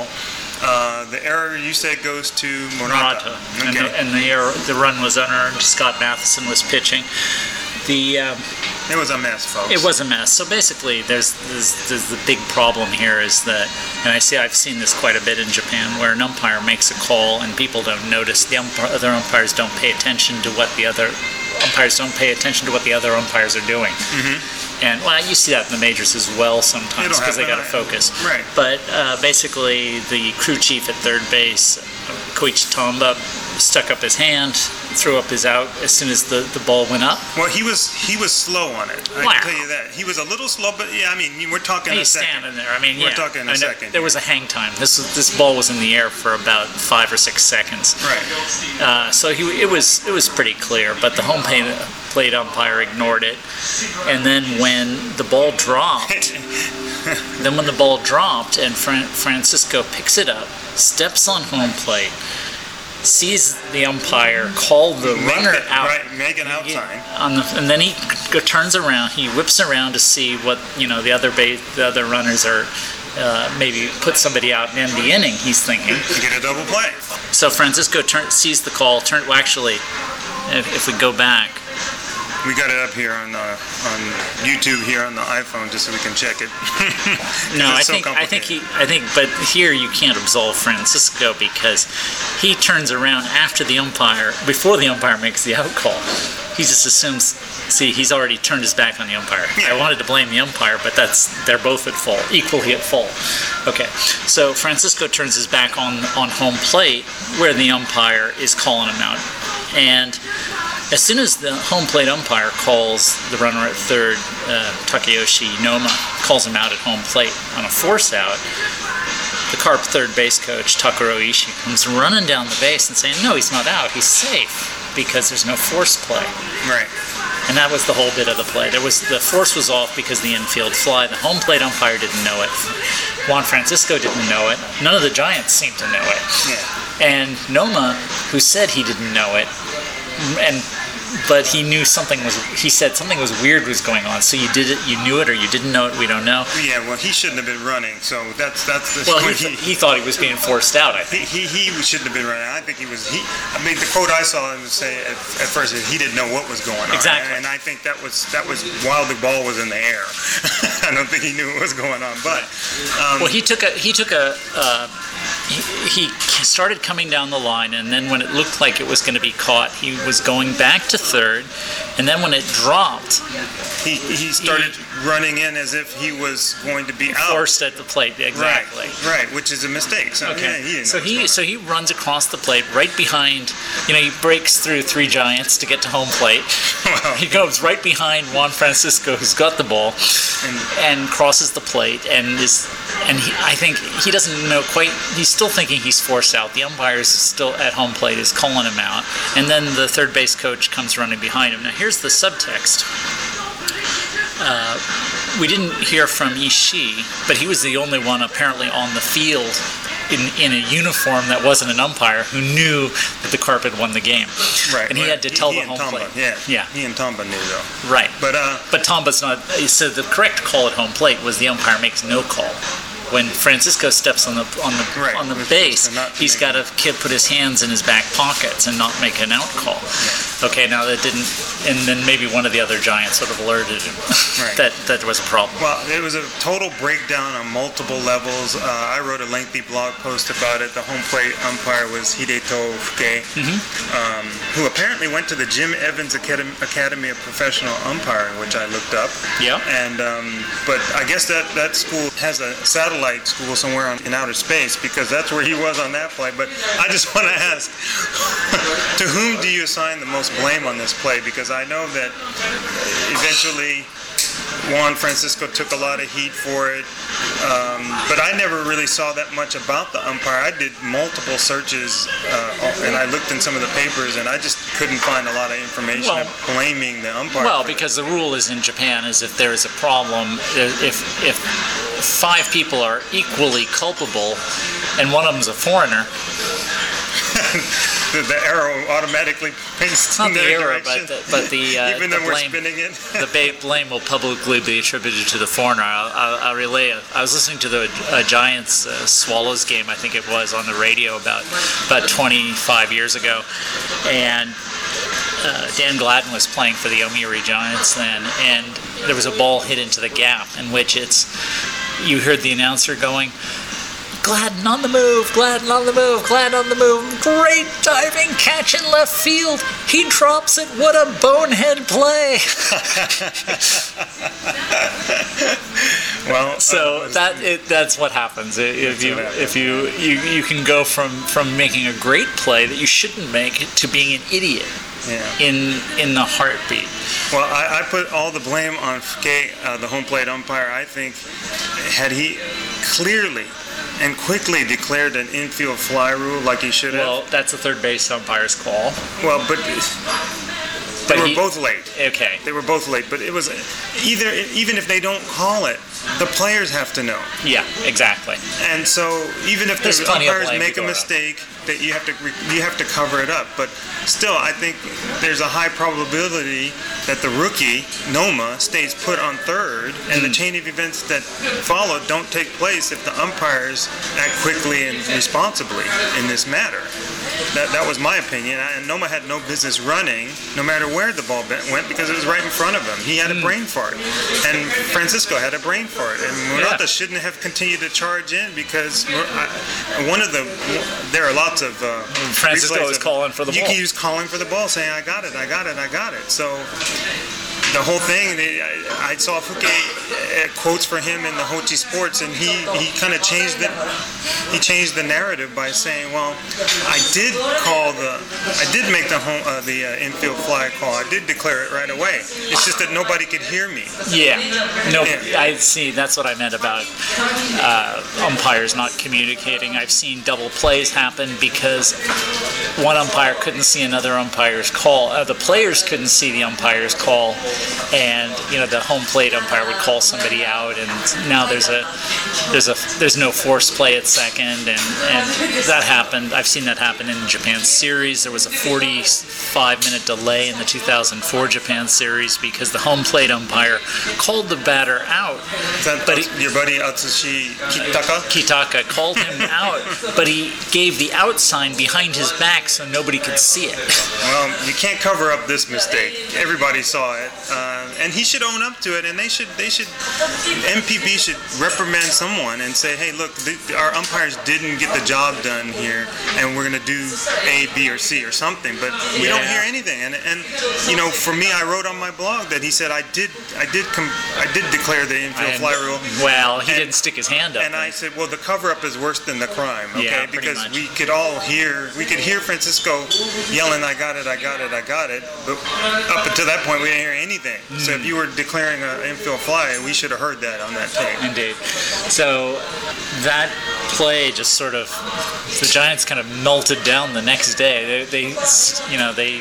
Uh, the error you said goes to Murata. Murata. Okay. And, the, and the error, the run was unearned. Scott Matheson was pitching. The um, it was a mess, folks. It was a mess. So basically, there's, there's there's the big problem here is that, and I see I've seen this quite a bit in Japan, where an umpire makes a call and people don't notice. The umpire, other umpires don't pay attention to what the other umpires don't pay attention to what the other umpires are doing. Mm-hmm. And well, you see that in the majors as well sometimes because they got to focus. Right. But uh, basically, the crew chief at third base, Koichi Tomba, stuck up his hand, threw up his out as soon as the, the ball went up. Well, he was he was slow on it. I wow. can tell you that. He was a little slow, but yeah, I mean, we're talking He's a second. standing there. I mean, we're yeah. talking a I mean, second. There was a hang time. This was, this ball was in the air for about five or six seconds. Right. Uh, so he it was it was pretty clear, but the home plate, plate umpire ignored it. And then when the ball dropped, then when the ball dropped and Fran- Francisco picks it up, steps on home plate, sees the umpire call the Make runner it- out. Right, make an out He- sign. on the, and then he go, turns around. He whips around to see what you know the other ba- the other runners are. Uh, maybe put somebody out and end the inning. He's thinking. To get a double play. So Francisco turn, sees the call. Turn. Well, actually, if, if we go back, We got it up here on uh, on YouTube here on the iPhone just so we can check it. no, I It's so think I think he complicated. I think, but here you can't absolve Francisco because he turns around after the umpire, before the umpire makes the out call. He just assumes. See, he's already turned his back on the umpire. Yeah. I wanted to blame the umpire, but that's they're both at fault, equally at fault. Okay, so Francisco turns his back on on home plate where the umpire is calling him out, and as soon as the home plate umpire calls the runner at third, uh, Takayoshi Noma, calls him out at home plate on a force out, the Carp third base coach, Takuro Ishii, comes running down the base and saying, no, he's not out, he's safe, because there's no force play. Right. And that was the whole bit of the play. There was the force was off because the infield fly. The home plate umpire didn't know it. Juan Francisco didn't know it. None of the Giants seemed to know it. Yeah. And Noma, who said he didn't know it, and but he knew something was. He said something was weird was going on. So you did it. You knew it, or you didn't know it. We don't know. Yeah, well, he shouldn't have been running, so that's that's the Well, he, he, th- he thought he was being forced out. I think. he, he he shouldn't have been running. I think he was. He. I mean, the quote I saw him say at, at first is he didn't know what was going on. Exactly. And I think that was that was while the ball was in the air. I don't think he knew what was going on. But um, Well, he took a he took a uh, he, he started coming down the line, and then when it looked like it was going to be caught, he was going back to third, and then when it dropped, he he started running in as if he was going to be out. forced at the plate. Exactly. Right, right, which is a mistake. So Okay. yeah, he didn't so know what was he going so he runs across the plate right behind. You know, he breaks through three Giants to get to home plate. Wow. He goes right behind Juan Francisco, who's got the ball, And- and crosses the plate, and is and he, I think he doesn't know quite. He's still thinking he's forced out. The umpire is still at home plate, is calling him out, and then the third base coach comes running behind him. Now here's the subtext. Uh, we didn't hear from Ishii, but he was the only one apparently on the field in, in a uniform that wasn't an umpire who knew that the Carp had won the game. Right, And he right. had to tell he the and home Tomba, plate. Yeah, Yeah. He and Tomba knew though. Right. But uh, But Tomba's not. So the correct call at home plate was the umpire makes no call. When Francisco steps on the on the Right, on the was base, supposed to not he's make- got to kid put his hands in his back pockets and not make an out call. Okay, now that didn't, and then maybe one of the other Giants would have alerted him Right. that that there was a problem. well, it was a total breakdown on multiple levels. Uh, I wrote a lengthy blog post about it. The home plate umpire was Hideto Fuke, um, who apparently went to the Jim Evans Academy, Academy of Professional Umpiring, which I looked up. Yeah. And um, but I guess that that school has a satellite school somewhere on, in outer space because that's where he was on that play. But I just want to ask, to whom do you assign the most blame on this play? Because I know that eventually Juan Francisco took a lot of heat for it, um, but I never really saw that much about the umpire. I did multiple searches uh, and I looked in some of the papers and I just couldn't find a lot of information Well- blaming the umpire. Well, for it. because the rule is in Japan is if there is a problem, if if five people are equally culpable, and one of them's a foreigner, the, the arrow automatically points not in the their error, direction. but the, but the uh, even the though we're blame, spinning it. the ba- blame will publicly be attributed to the foreigner. I'll, I'll, I'll relay it. I was listening to the uh, Giants uh, Swallows game, I think it was, on the radio about about twenty-five years ago, and uh, Dan Gladden was playing for the Yomiuri Giants then, and there was a ball hit into the gap in which it's you heard the announcer going, Gladden on the move, Gladden on the move, Gladden on the move. Great diving catch in left field. He drops it. What a bonehead play. Well, So uh, that it, that's what happens. If you what happens. if you, you you can go from, from making a great play that you shouldn't make to being an idiot yeah. in in the heartbeat. Well, I, I put all the blame on Fuke, uh, the home plate umpire. I think had he clearly and quickly declared an infield fly rule like he should have. Well, that's a third base umpire's call. Well, but They But were he- both late. Okay. They were both late, but it was either even if they don't call it, the players have to know. Yeah, exactly. And so even if There's the plenty of umpires blame to make a go around. mistake, that you have to you have to cover it up. But still, I think there's a high probability that the rookie Noma stays put on third, and the chain of events that follow don't take place if the umpires act quickly and responsibly in this matter. That, that was my opinion, and Noma had no business running, no matter where the ball be- went, because it was right in front of him. He had a brain fart, and Francisco had a brain fart, and Murata Yeah. shouldn't have continued to charge in because Mur- I- one of the there are lots of uh, Francisco replays was of- calling for the you ball. can use calling for the ball, saying I got it, I got it, I got it. So. The whole thing, I, I saw Fuke uh, quotes for him in the Hochi Sports, and he, he kind of changed the he changed the narrative by saying, "Well, I did call the, I did make the home uh, the uh, infield fly call. I did declare it right away. It's just that nobody could hear me." Yeah. No, Yeah. I see. That's what I meant about uh, umpires not communicating. I've seen double plays happen because one umpire couldn't see another umpire's call. Uh, the players couldn't see the umpire's call, and you know the home plate umpire would call somebody out, and now there's a there's a there's no force play at second, and and that happened. I've seen that happen in Japan series. There was a forty-five minute delay in the two thousand four Japan series because the home plate umpire called the batter out, Is that but he, your buddy Atsushi Kitaka? Kitaka called him out, but he gave the out sign behind his back so nobody could see it. Well, you can't cover up this mistake. Everybody saw it, uh, and he should own up to it. And they should, they should, M P B should reprimand someone and say, "Hey, look, the, our umpires didn't get the job done here, and we're gonna do A, B, or C or something." But we don't Yeah. hear anything. And and you know, for me, I wrote on my blog that he said I did, I did, com- I did declare the infield And- fly rule. Well, he And- didn't stick his hand up. And I said, well, the cover-up is worse than the crime, okay? Yeah, pretty because much. we could all hear, we could hear Francisco yelling, "I got it, I got it, I got it." But up until that point, we didn't hear anything. So if you were declaring an infield fly, we should have heard that on that tape. Indeed. So that play just sort of the Giants kind of melted down the next day. They, they you know, they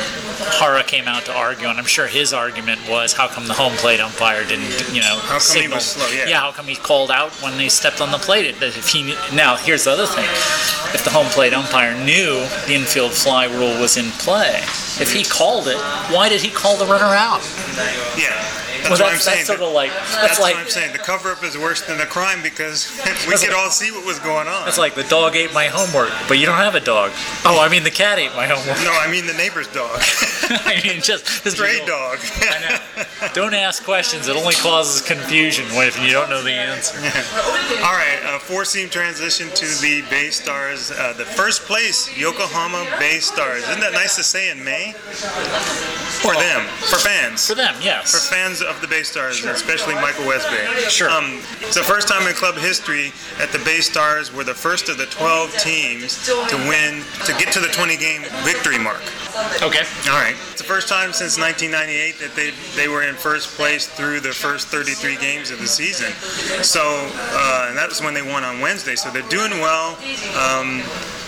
Hara came out to argue, and I'm sure his argument was, how come the home plate umpire didn't, you know, How come he signal? was slow, yeah. how come he called out when they stepped on the plate? If he now, here's the other thing: if the home plate umpire knew the infield fly rule was in play, if he called it, why did he call the runner out? Yeah. That's Well, what I'm that's, saying. that's sort of like that's, That's like what I'm saying. The cover-up is worse than the crime because we could all see what was going on. It's like the dog ate my homework, but you don't have a dog. Oh, I mean the cat ate my homework. No, I mean the neighbor's dog. I mean just this Stray people- dog. I know. Don't ask questions. It only causes confusion when if you don't know the answer. All right, uh, four-seam transition to the Bay Stars. Uh, the first place Yokohama Bay Stars. Isn't that nice to say in May? For them, for fans. For them, For yes. fans of the Bay Stars, especially Michael Westbay. Sure. Um, it's the first time in club history that the Bay Stars were the first of the twelve teams to win, to get to the twenty-game victory mark. Okay. All right. It's the first time since nineteen ninety-eight that they they were in first place through the first thirty-three games of the season. So, uh, and that was when they won on Wednesday. So they're doing well. Um,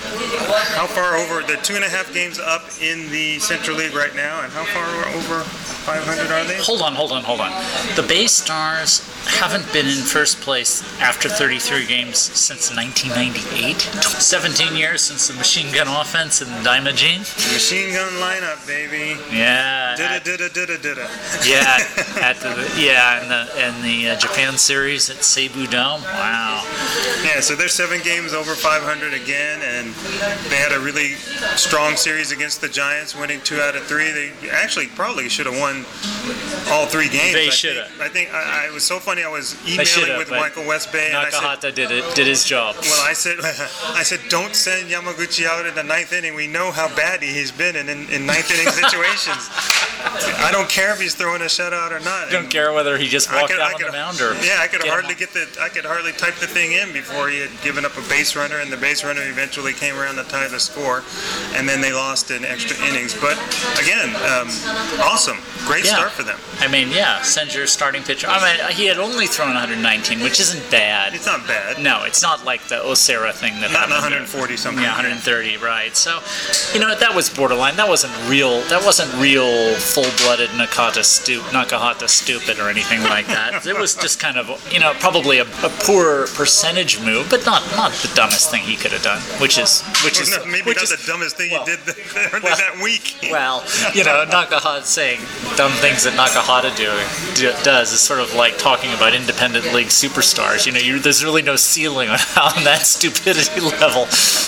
how far over? They're two and a half games up in the Central League right now, and how far over five hundred are they? Hold on, hold on, hold on. The Bay Stars haven't been in first place after thirty-three games since nineteen ninety-eight. seventeen years since the machine gun offense and Daimajin. Machine gun lineup, baby. Yeah. Dida at- dida dida dida. Yeah, at the yeah, in the in the uh, Japan series at Seibu Dome. Wow. Yeah, so they're seven games over five hundred again, and they had a really strong series against the Giants, winning two out of three. They actually probably should have won all three games. They I shoulda. think- I think I, I it was so funny. I was They emailing shoulda, with but Michael Westbay, and I said, Nakahata did it. Did his job. "Well, I said, I said, don't send Yamaguchi out in the ninth inning. We know how bad he's been in, in, in ninth inning situations." I don't care if he's throwing a shutout or not. Don't care whether he just walked could- out I on could- the mound or Yeah, I could get hardly him. get the I could hardly type the thing in before he had given up a base runner, and the base runner eventually came around to tie the score, and then they lost in extra innings. But again, um, awesome, great Yeah. start for them. I mean, yeah, Senger's starting pitcher. I mean, he had only thrown one hundred nineteen, which isn't bad. It's not bad. No, it's not like the Osera thing that Not happened. one hundred forty something. Yeah, one hundred thirty, right. So, you know, that was borderline. That wasn't real. That wasn't real full-blooded Nakata stu- Nakahata stupid or anything like that. It was just kind of, you know, probably a, a poor percentage move, but not not the dumbest thing he could have done. Which is which is No, maybe which not is, the dumbest thing well, you did th- well, that week. Well, you know, Nakahata saying dumb things that Nakahata do, do, does is sort of like talking about independent league superstars. You know, you, there's really no ceiling on, on that stupidity level.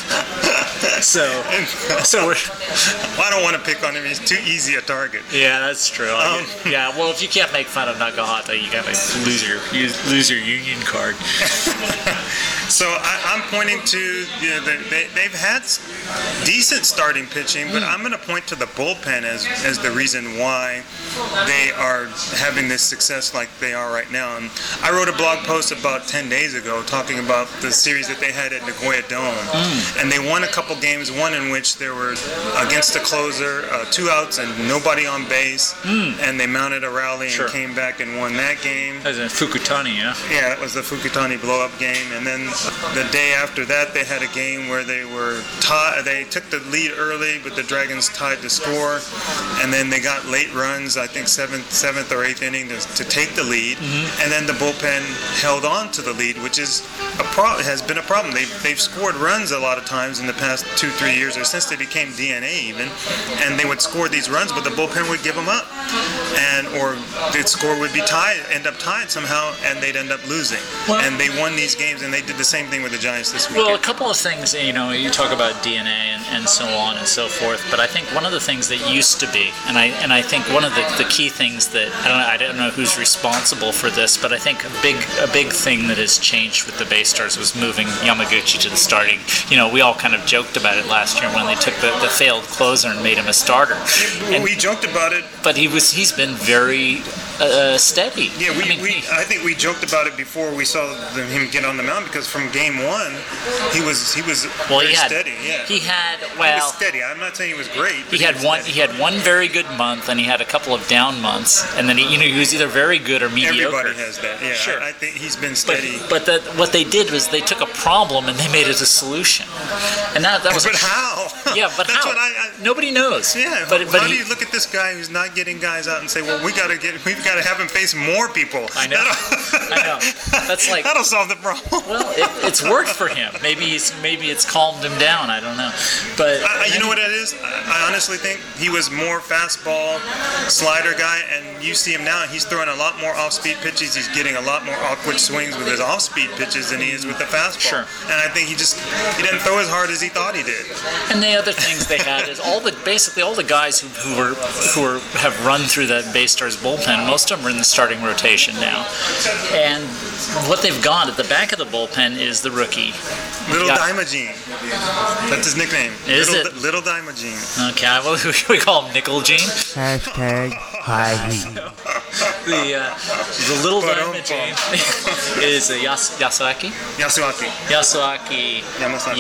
So, so we're. Well, I don't want to pick on him. He's too easy a target. Yeah, that's true. I Um, mean, yeah, well, if you can't make fun of Nakahata, you gotta lose your you lose your union card. So I, I'm pointing to, you know, they, they, they've had s- decent starting pitching, but I'm going to point to the bullpen as, as the reason why they are having this success like they are right now. And I wrote a blog post about ten days ago talking about the series that they had at Nagoya Dome. And they won a couple games, one in which they were against the closer, uh, two outs and nobody on base, and they mounted a rally Sure. and came back and won that game. As in Fukutani, yeah. Yeah, that was the Fukutani blow-up game, and then the day after that, they had a game where they were tied. They took the lead early, but the Dragons tied the score, and then they got late runs. I think seventh, seventh or eighth inning to, to take the lead, and then the bullpen held on to the lead, which is a pro- has been a problem. They've they've scored runs a lot of times in the past two three years, or since they became D N A even, and they would score these runs, but the bullpen would give them up, and or the score would be tied, end up tied somehow, and they'd end up losing. Well- and they won these games, and they did the same thing with the Giants this weekend. Well, a couple of things, you know, you talk about D N A and, and so on and so forth, but I think one of the things that used to be, and I and I think one of the, the key things that, I don't know, I don't know who's responsible for this, but I think a big a big thing that has changed with the Bay Stars was moving Yamaguchi to the starting. You know, we all kind of joked about it last year when they took the, the failed closer and made him a starter. And, we joked about it. but he was he's been very uh, steady. Yeah, we, I mean, we he- I think we joked about it before we saw the, him get on the mound, because from game one, he was he was well, very he had steady. Yeah, he had He was well. steady. I'm not saying he was great. but He had was one. steady. He had one very good month, and he had a couple of down months, and then he, you know, he was either very good or mediocre. Everybody has that. Yeah, Sure. I, I think he's been But, steady. but that, what they did was they took a problem and they made it a solution, and that that was. But how? Yeah, but That's how? What I, I, Nobody knows. yeah, but how but do he, you look at this guy who's not getting guys out and say, well, we gotta get, we've got to have him face more people. I know. That'll- I know. That's like. That'll solve the problem. Well, it, it's worked for him. Maybe he's maybe it's calmed him down. I don't know, but I, I- you know what it is? I, I honestly think he was more fastball, slider guy, and you see him now. He's throwing a lot more off-speed pitches. He's getting a lot more awkward swings with his off-speed pitches than he is with the fastball. Sure. And I think he just he didn't throw as hard as he thought he did. And the other things they had is all the basically all the guys who, who were who were have run through that Bay Stars bullpen. Most of them are in the starting rotation now, and what they've got at the back of the bullpen is the rookie. Little Yeah. Dimogene. That's his nickname. Is Little, it? Little Dimogene. Okay, well, we call him Nickel Gene. Hashtag high heat. The uh, the little Ba-dum-bum. diamond Jane is uh, Yas- Yasuaki. Yasuaki. Yasuaki Yamasaki.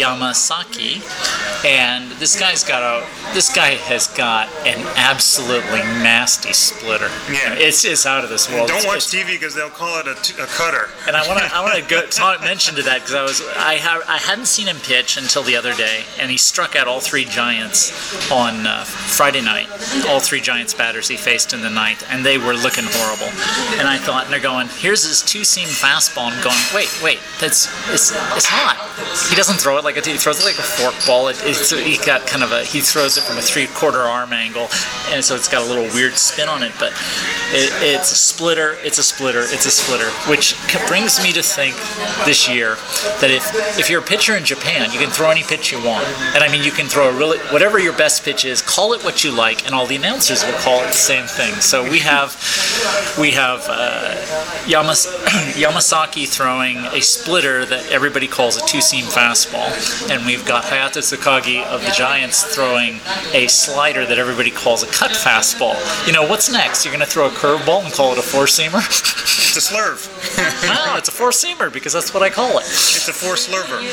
Yamasaki, and this guy's got a this guy has got an absolutely nasty splitter. Yeah. it's it's out of this world. Don't It's- watch it's- T V because they'll call it a, t- a cutter. And I want to I want to go talk, mention to that because I was I ha- I hadn't seen him pitch until the other day, and he struck out all three Giants on uh, Friday night. All three Giants batters he faced in the ninth, and they were looking horrible. And I thought, and they're going, here's his two-seam fastball. I'm going, wait, wait, that's it's it's not. He doesn't throw it like a he throws it like a fork ball. It, it's he got kind of a he throws it from a three-quarter arm angle, and so it's got a little weird spin on it. But it, it's a splitter. It's a splitter. It's a splitter, which brings me to think this year that if if you're a pitcher in Japan, you can throw any pitch you want, and I mean you can throw a really whatever your best pitch is. Call it what you like, and all the announcers will call it the same thing. thing. So we have we have uh, Yamas, Yamasaki throwing a splitter that everybody calls a two-seam fastball, and we've got Hayato Tsukagi of the Giants throwing a slider that everybody calls a cut fastball. You know, what's next? You're going to throw a curveball and call it a four-seamer? It's a slurve. No, it's a four-seamer because that's what I call it. It's a four slurver.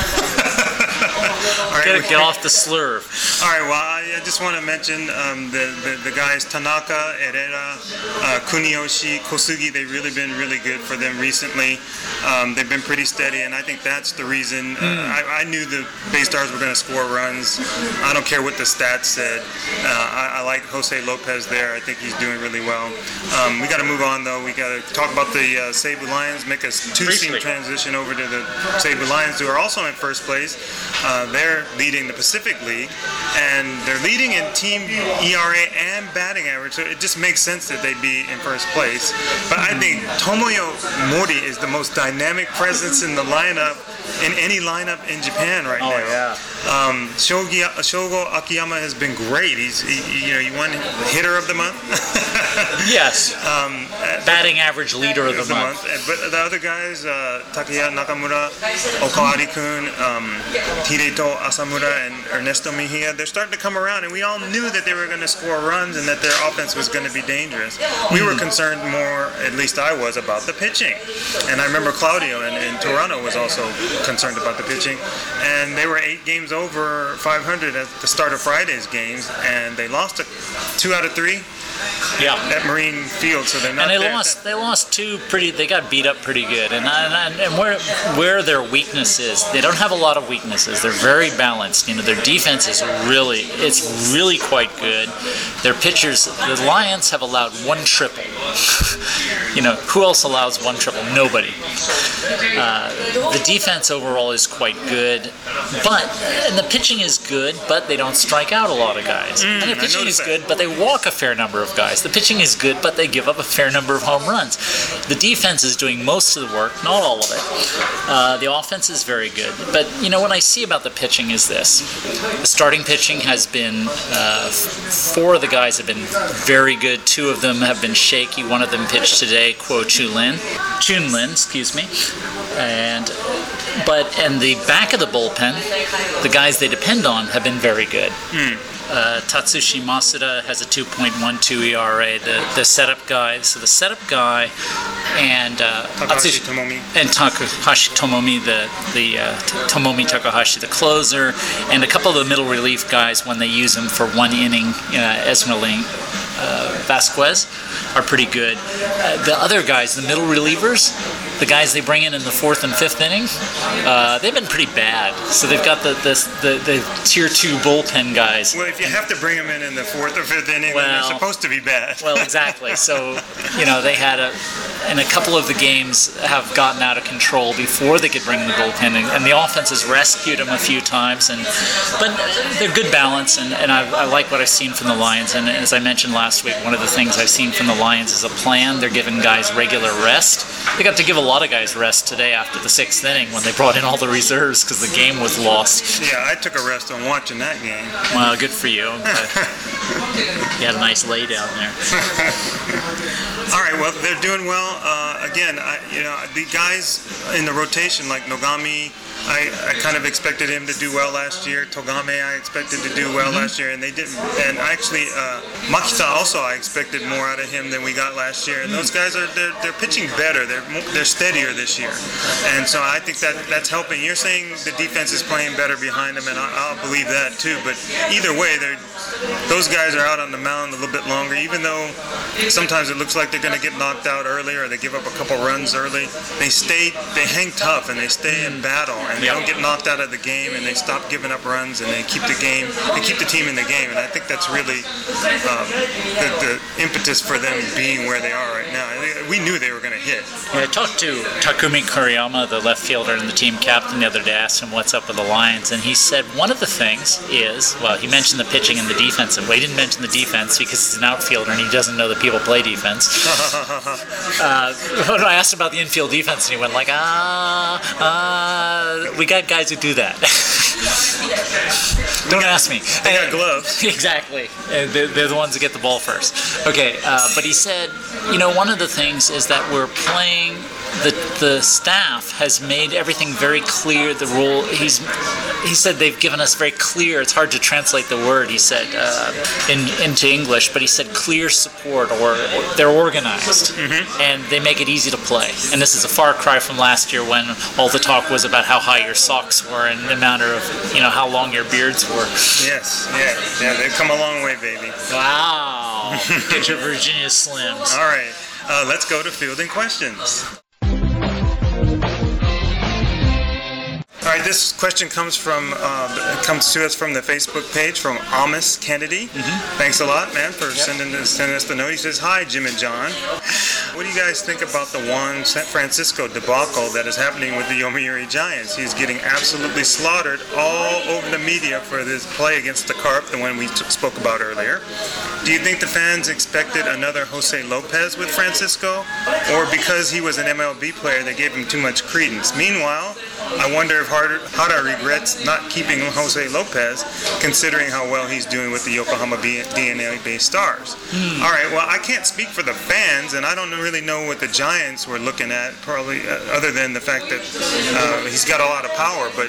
All right, Get, get off the slurve. All right, well, I, I just want to mention um, the, the the guys Tanaka, Herrera, uh, Kuniyoshi, Kosugi. They've really been really good for them recently. Um, they've been pretty steady, and I think that's the reason. Uh, mm. I, I knew the Bay Stars were going to score runs. I don't care what the stats said. Uh, I, I like Jose Lopez there. I think he's doing really well. Um, we got to move on, though. We got to talk about the uh, Seibu Lions, make a two-seam transition over to the Seibu Lions, who are also in first place. Uh, they're leading the Pacific League, and they're leading in team E R A and batting average, so it just makes sense that they'd be in first place. But I think Tomoyo Mori is the most dynamic presence in the lineup, in any lineup in Japan right oh, now. Yeah. Um, Shogi, Shogo Akiyama has been great. He's, he, you know, he won hitter of the month. Yes. Um, batting average leader of the, the month. month. But the other guys, uh, Takeya Nakamura, Okawari-kun, um, Hideto Asamura, and Ernesto Mejia, they're starting to come around, and we all knew that they were going to score runs and that their offense was going to be dangerous. We were concerned more, at least I was, about the pitching. And I remember Claudio in, in Toronto was also concerned about the pitching. And they were eight games over five hundred at the start of Friday's games, and they lost a, two out of three. Yeah, at Marine Field, so they're not. And they there. lost. They lost two pretty. They got beat up pretty good. And and, and where where their weakness is, they don't have a lot of weaknesses. They're very balanced. You know, their defense is really, it's really quite good. Their pitchers, the Lions have allowed one triple. You know, who else allows one triple? Nobody. Uh, the defense overall is quite good, but and the pitching is good, but they don't strike out a lot of guys. Mm, and the pitching is that. good, but they walk a fair number of guys. The pitching is good, but they give up a fair number of home runs. The defense is doing most of the work, not all of it. Uh, the offense is very good. But, you know, what I see about the pitching is this. The starting pitching has been, uh, four of the guys have been very good. Two of them have been shaky. One of them pitched today, Kuo Chunlin. Chunlin, excuse me. And, but, and the back of the bullpen, the guys they depend on have been very good. Mm. Uh, Tatsushi Masuda has a two point one two E R A, the, the setup guy. So the setup guy and uh, Takahashi Tomomi. and Takahashi Tomomi, the the uh, Tomomi Takahashi, the closer, and a couple of the middle relief guys when they use them for one inning, uh, Esmeralda uh, Vasquez, are pretty good. Uh, the other guys, the middle relievers, the guys they bring in in the fourth and fifth inning, uh, they've been pretty bad. So they've got the the, the the tier two bullpen guys. Well, if you have to bring them in in the fourth or fifth inning, well, then they're supposed to be bad. Well, exactly. So, you know, they had a, and a couple of the games have gotten out of control before they could bring the bullpen in, and the offense has rescued them a few times. And but they're good balance, and, and I, I like what I've seen from the Lions. And as I mentioned last week, one of the things I've seen from the Lions is a plan. They're giving guys regular rest. They got to give a lot of guys rest today after the sixth inning when they brought in all the reserves because the game was lost. Yeah, I took a rest on watching that game. Well, good for you. You had a nice lay down there. All right, well, they're doing well. Uh, again, I, you know, the guys in the rotation like Nogami, I, I kind of expected him to do well last year. Togame, I expected to do well last year, and they didn't. And actually, uh, Makita also, I expected more out of him than we got last year. And those guys are they're, they're pitching better. They're more, they're steadier this year, and so I think that that's helping. You're saying the defense is playing better behind them, and I, I'll believe that too. But either way, they're those guys are out on the mound a little bit longer, even though sometimes it looks like they're going to get knocked out early or they give up a couple runs early. They stay, they hang tough and they stay in battle, and they don't get knocked out of the game, and they stop giving up runs, and they keep the game, they keep the team in the game, and I think that's really um, the, the impetus for them being where they are right now. We knew they were going to hit. Yeah, I talked to Takumi Kuriyama, the left fielder and the team captain, the other day. Asked him what's up with the Lions, and he said one of the things is, well, he mentioned the pitching and the defense, and well, he didn't mention the defense because he's an outfielder and he doesn't know that people play defense. uh, when I asked him about the infield defense, and he went like, ah, ah, we got guys who do that. Don't ask me. They got gloves. Exactly. Uh, They're, they're the ones that get the ball first. Okay, uh, but he said, you know, one of the things is that we're playing. The the staff has made everything very clear. The rule. He's he said they've given us very clear. It's hard to translate the word. He said uh, in into English, but he said clear support, or, or they're organized Mm-hmm. and they make it easy to play. And this is a far cry from last year when all the talk was about how high your socks were and the matter of you know how long your beards were. Yes, yeah, yeah. They've come a long way, baby. Wow! Get your Virginia Slims. All right, uh, let's go to fielding questions. All right, this question comes from uh, comes to us from the Facebook page from Amos Kennedy. Mm-hmm. Thanks a lot, man, for sending this, sending us the note. He says, "Hi, Jim and John. What do you guys think about the Juan San Francisco debacle that is happening with the Yomiuri Giants? He's getting absolutely slaughtered all over the media for this play against the Carp, the one we t- spoke about earlier. Do you think the fans expected another Jose Lopez with Francisco, or because he was an M L B player, they gave him too much credence? Meanwhile, I wonder if Hara regrets not keeping Jose Lopez, considering how well he's doing with the Yokohama D N A-based Stars." Mm. All right, well, I can't speak for the fans, and I don't really know what the Giants were looking at, probably uh, other than the fact that uh, he's got a lot of power. But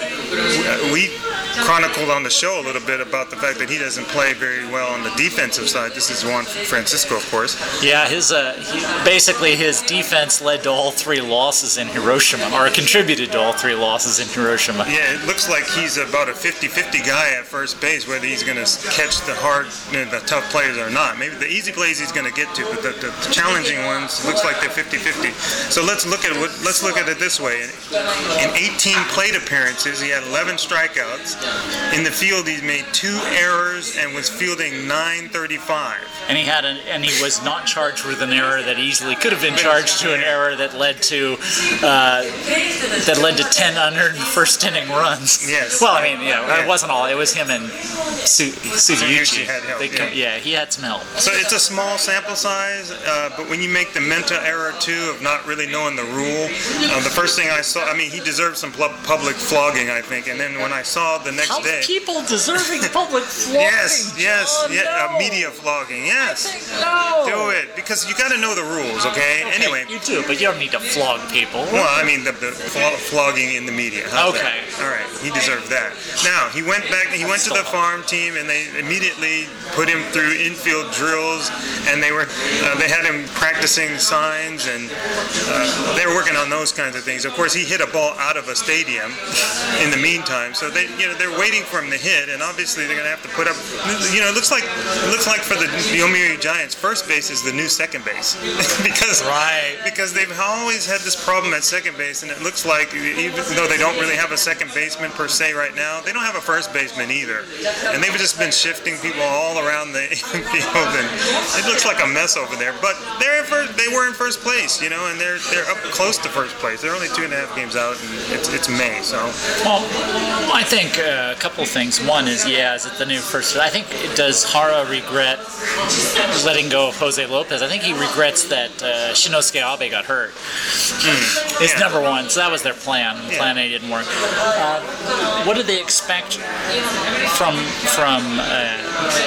we chronicled on the show a little bit about the fact that he doesn't play very well on the defensive side. This is Juan Francisco, of course. Yeah, his uh, he, basically his defense led to all three losses in Hiroshima, or contributed to all three losses in Hiroshima. Yeah, it looks like he's about a fifty-fifty guy at first base, whether he's going to catch the hard, you know, the tough players or not. Maybe the easy plays he's going to get to, but the, the challenging ones looks like they're fifty-fifty. So let's look at what let's look at it this way. In eighteen plate appearances, he had eleven strikeouts. In the field, he made two errors and was fielding nine thirty-five. And he had an, and he was not charged with an error that easily could have been charged to an error that led to uh, that led to ten unearned first inning runs. Yes. Well, I mean, yeah, Yeah. it wasn't all. It was him and Su- Sugiyuchi. had help, They yeah. co- yeah, he had some help. So it's a small sample size, uh, but when you make the mental error too of not really knowing the rule, uh, the first thing I saw, I mean, he deserved some pl- public flogging, I think. And then when I saw the next How day, people deserving public flogging? yes, yes, John, yeah, no. uh, media flogging, yes. No. Do it, because you got to know the rules, okay? Okay, Anyway, you do, but you don't need to flog people. well, I mean, the, the flo- flogging in the media. How's Okay. that? All right, he deserved that. Now, he went back, he went to the farm team, and they immediately put him through infield drills, and they were, uh, they had him practicing signs, and uh, they were working on those kinds of things. Of course, he hit a ball out of a stadium in the meantime, so they, you know, they're waiting for him to hit, and obviously they're going to have to put up, you know, it looks like, it looks like for the Yomiuri Giants, first base is the new second base, because Right. because they've always had this problem at second base, and it looks like even though they don't really have a second baseman per se right now, they don't have a first baseman either, and they've just been shifting people all around the field, and it looks like a mess over there. But they're at first, they were in first place, you know, and they're they're up close to first place. They're only two and a half games out, and it's it's May, so Well, I think uh, a couple of things. One is, yeah, is it the new first? I think does Hara regret letting go of Jose Lopez? I think he regrets that uh, Shinosuke Abe got hurt. mm, It's yeah. number one, so that was their plan. Yeah. Plan A didn't work. Uh, what did they expect from from uh,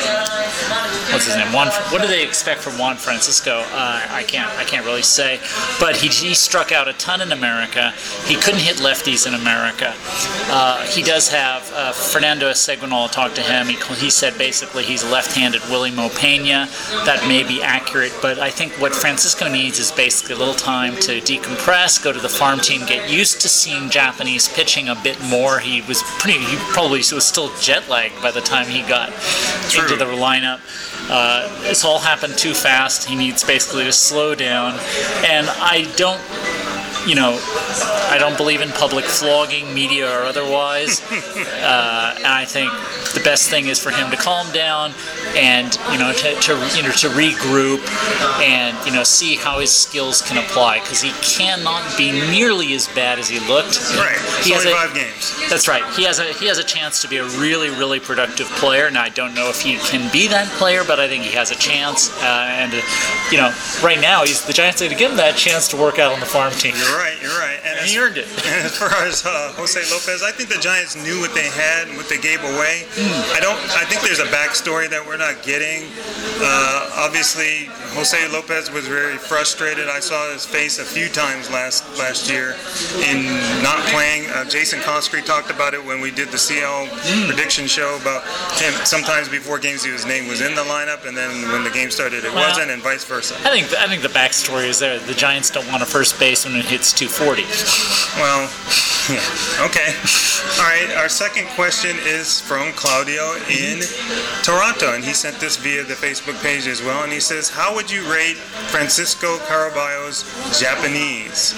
what's his name? Juan, what do they expect from Juan Francisco? Uh, I can't I can't really say, but he, he struck out a ton in America. He couldn't hit lefties in America. Uh, he does have uh, Fernando Seguinol talked to him. He, he said basically he's a left-handed Willie Mo Pena. That may be accurate, but I think what Francisco needs is basically a little time to decompress, go to the farm team, get used to seeing Japanese pitching a bit more. He was pretty, he probably was still jet lagged by the time he got True. into the lineup. Uh, it's all happened too fast. He needs basically to slow down, and I don't, you know, I don't believe in public flogging, media or otherwise. uh, and I think the best thing is for him to calm down and, you know, to, to you know to regroup and, you know, see how his skills can apply, because he cannot be nearly as bad as he looked. right. It's He has only a- five games. That's right. He has a he has a chance to be a really really productive player. Now I don't know if he can be that player, but I think he has a chance. Uh, and uh, you know, right now he's the Giants are going to give him that chance to work out on the farm team. You're right, you're right. And, And as, he earned it. and as far as uh, Jose Lopez, I think the Giants knew what they had and what they gave away. Mm. I don't. I think there's a backstory that we're not getting. Uh, obviously, Jose Lopez was very frustrated. I saw his face a few times last last year in not playing. Uh, Jason Kosky talked about it when we did the C L mm. prediction show about him. Sometimes before games, his name was in the lineup, and then when the game started, it well, wasn't, and vice versa. I think I think the backstory is there. The Giants don't want a first baseman when it hits two forty. Well, yeah, okay. All right, our second question is from Claudio in Toronto, and he sent this via the Facebook page as well, and he says, how would you rate Francisco Caraballo's Japanese?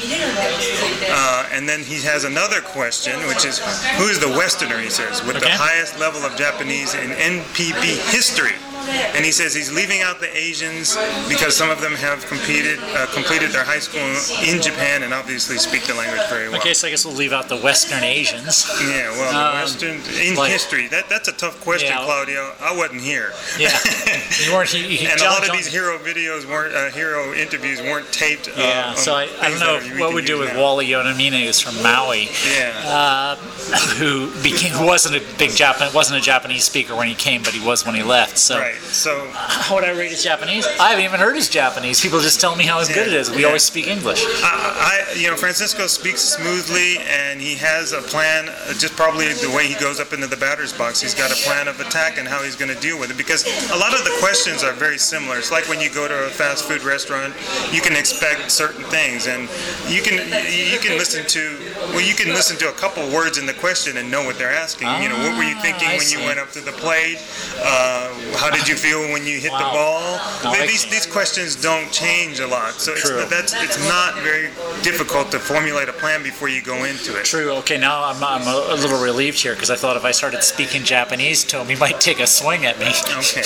Uh, and then he has another question, which is, who is the Westerner, he says, with okay. the highest level of Japanese in N P B history? And he says he's leaving out the Asians because some of them have competed, uh, completed their high school in Japan and obviously speak the language very well. Okay, so I guess we'll leave out the Western Asians. Yeah, well, the um, Western in like, history. That that's a tough question, yeah, Claudio. I wasn't here. Yeah, you weren't. He, he, and John, a lot of John, these hero videos weren't, uh, hero interviews weren't taped. Uh, yeah, so I, I don't know we what we'd do with now. Wally Yonamine, who's from Maui. Yeah. Uh, who became who wasn't a big Japan wasn't a Japanese speaker when he came, but he was when he left. So. Right. So. How would I rate his Japanese? I haven't even heard his Japanese. People just tell me how good it is. We yeah. always speak English. I, I, you know, Francisco speaks smoothly, and he has a plan. Just probably the way he goes up into the batter's box, he's got a plan of attack and how he's going to deal with it. Because a lot of the questions are very similar. It's like when you go to a fast food restaurant, you can expect certain things, and you can you can listen to well, you can listen to a couple words in the question and know what they're asking. Ah, you know, what were you thinking I when see. you went up to the plate? Uh, how did you feel when you hit wow. the ball? No, these these questions don't change a lot, so it's True. that's it's not very difficult to formulate a plan before you go into it. True. Okay, now I'm I'm a, a little relieved here because I thought if I started speaking Japanese to him, he might take a swing at me. Okay.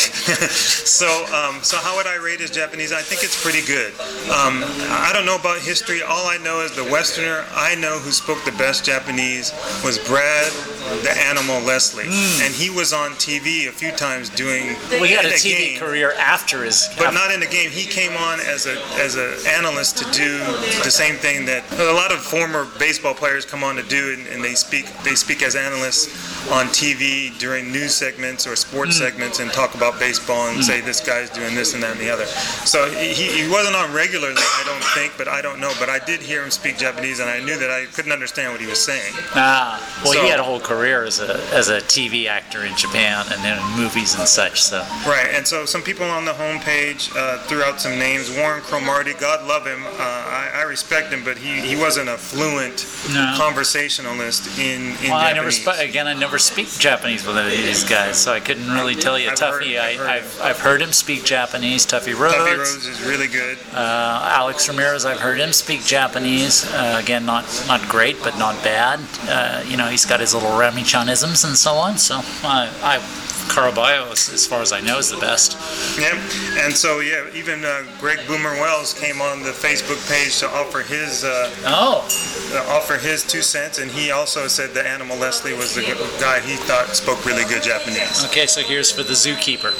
so um, so how would I rate his Japanese? I think it's pretty good. Um, I don't know about history. All I know is the Westerner I know who spoke the best Japanese was Brad the Animal Leslie, mm. and he was on T V a few times doing. Well, he had a T V game, career after his. But after. not in the game. He came on as a as an analyst to do the same thing that a lot of former baseball players come on to do, and, and they speak they speak as analysts on T V during news segments or sports mm. segments and talk about baseball and mm. say this guy's doing this and that and the other. So he, he wasn't on regularly, I don't think, but I don't know. But I did hear him speak Japanese, and I knew that I couldn't understand what he was saying. Ah, well, so, he had a whole career as a as a T V actor in Japan and then in movies and such. So right, and so some people on the homepage uh, threw out some names. Warren Cromartie, God love him, uh, I, I respect him, but he, he wasn't a fluent no. conversationalist in, in well, Japanese. I never sp- again, I never speak Japanese with any of these guys, so I couldn't really tell you. I've Tuffy, heard, I've, heard I, I've, I've heard him speak Japanese. Tuffy Rhodes. Tuffy Rhodes is really good. Uh, Alex Ramirez, I've heard him speak Japanese. Uh, again, not not great, but not bad. Uh, you know, he's got his little Rami-chanisms and so on. So I. I Caraballo, as far as I know, is the best. Yep, and so yeah, even uh, Greg Boomer Wells came on the Facebook page to offer his uh, oh uh, offer his two cents, and he also said that Animal Leslie was the guy he thought spoke really good Japanese. Okay, so here's for the zookeeper.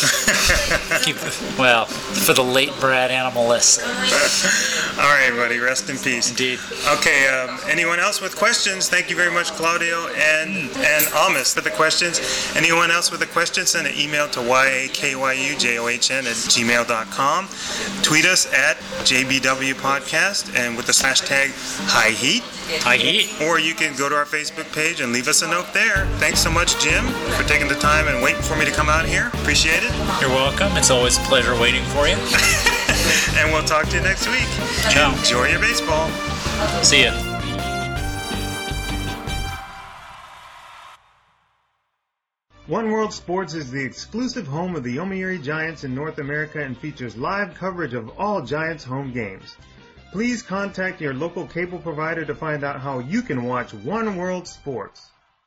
Keep, well, for the late Brad Animal Leslie. All right, buddy, rest in peace. Indeed. Okay, um, anyone else with questions? Thank you very much, Claudio and and Amos, for the questions. Anyone else with a question, send an email to yakyujohn at gmail dot com. Tweet us at J B W Podcast and with the hashtag High Heat. High Heat. Or you can go to our Facebook page and leave us a note there. Thanks so much, Jim, for taking the time and waiting for me to come out here. Appreciate it. You're welcome. It's always a pleasure waiting for you. And we'll talk to you next week. Ciao. Enjoy your baseball. See ya. One World Sports is the exclusive home of the Yomiuri Giants in North America and features live coverage of all Giants home games. Please contact your local cable provider to find out how you can watch One World Sports.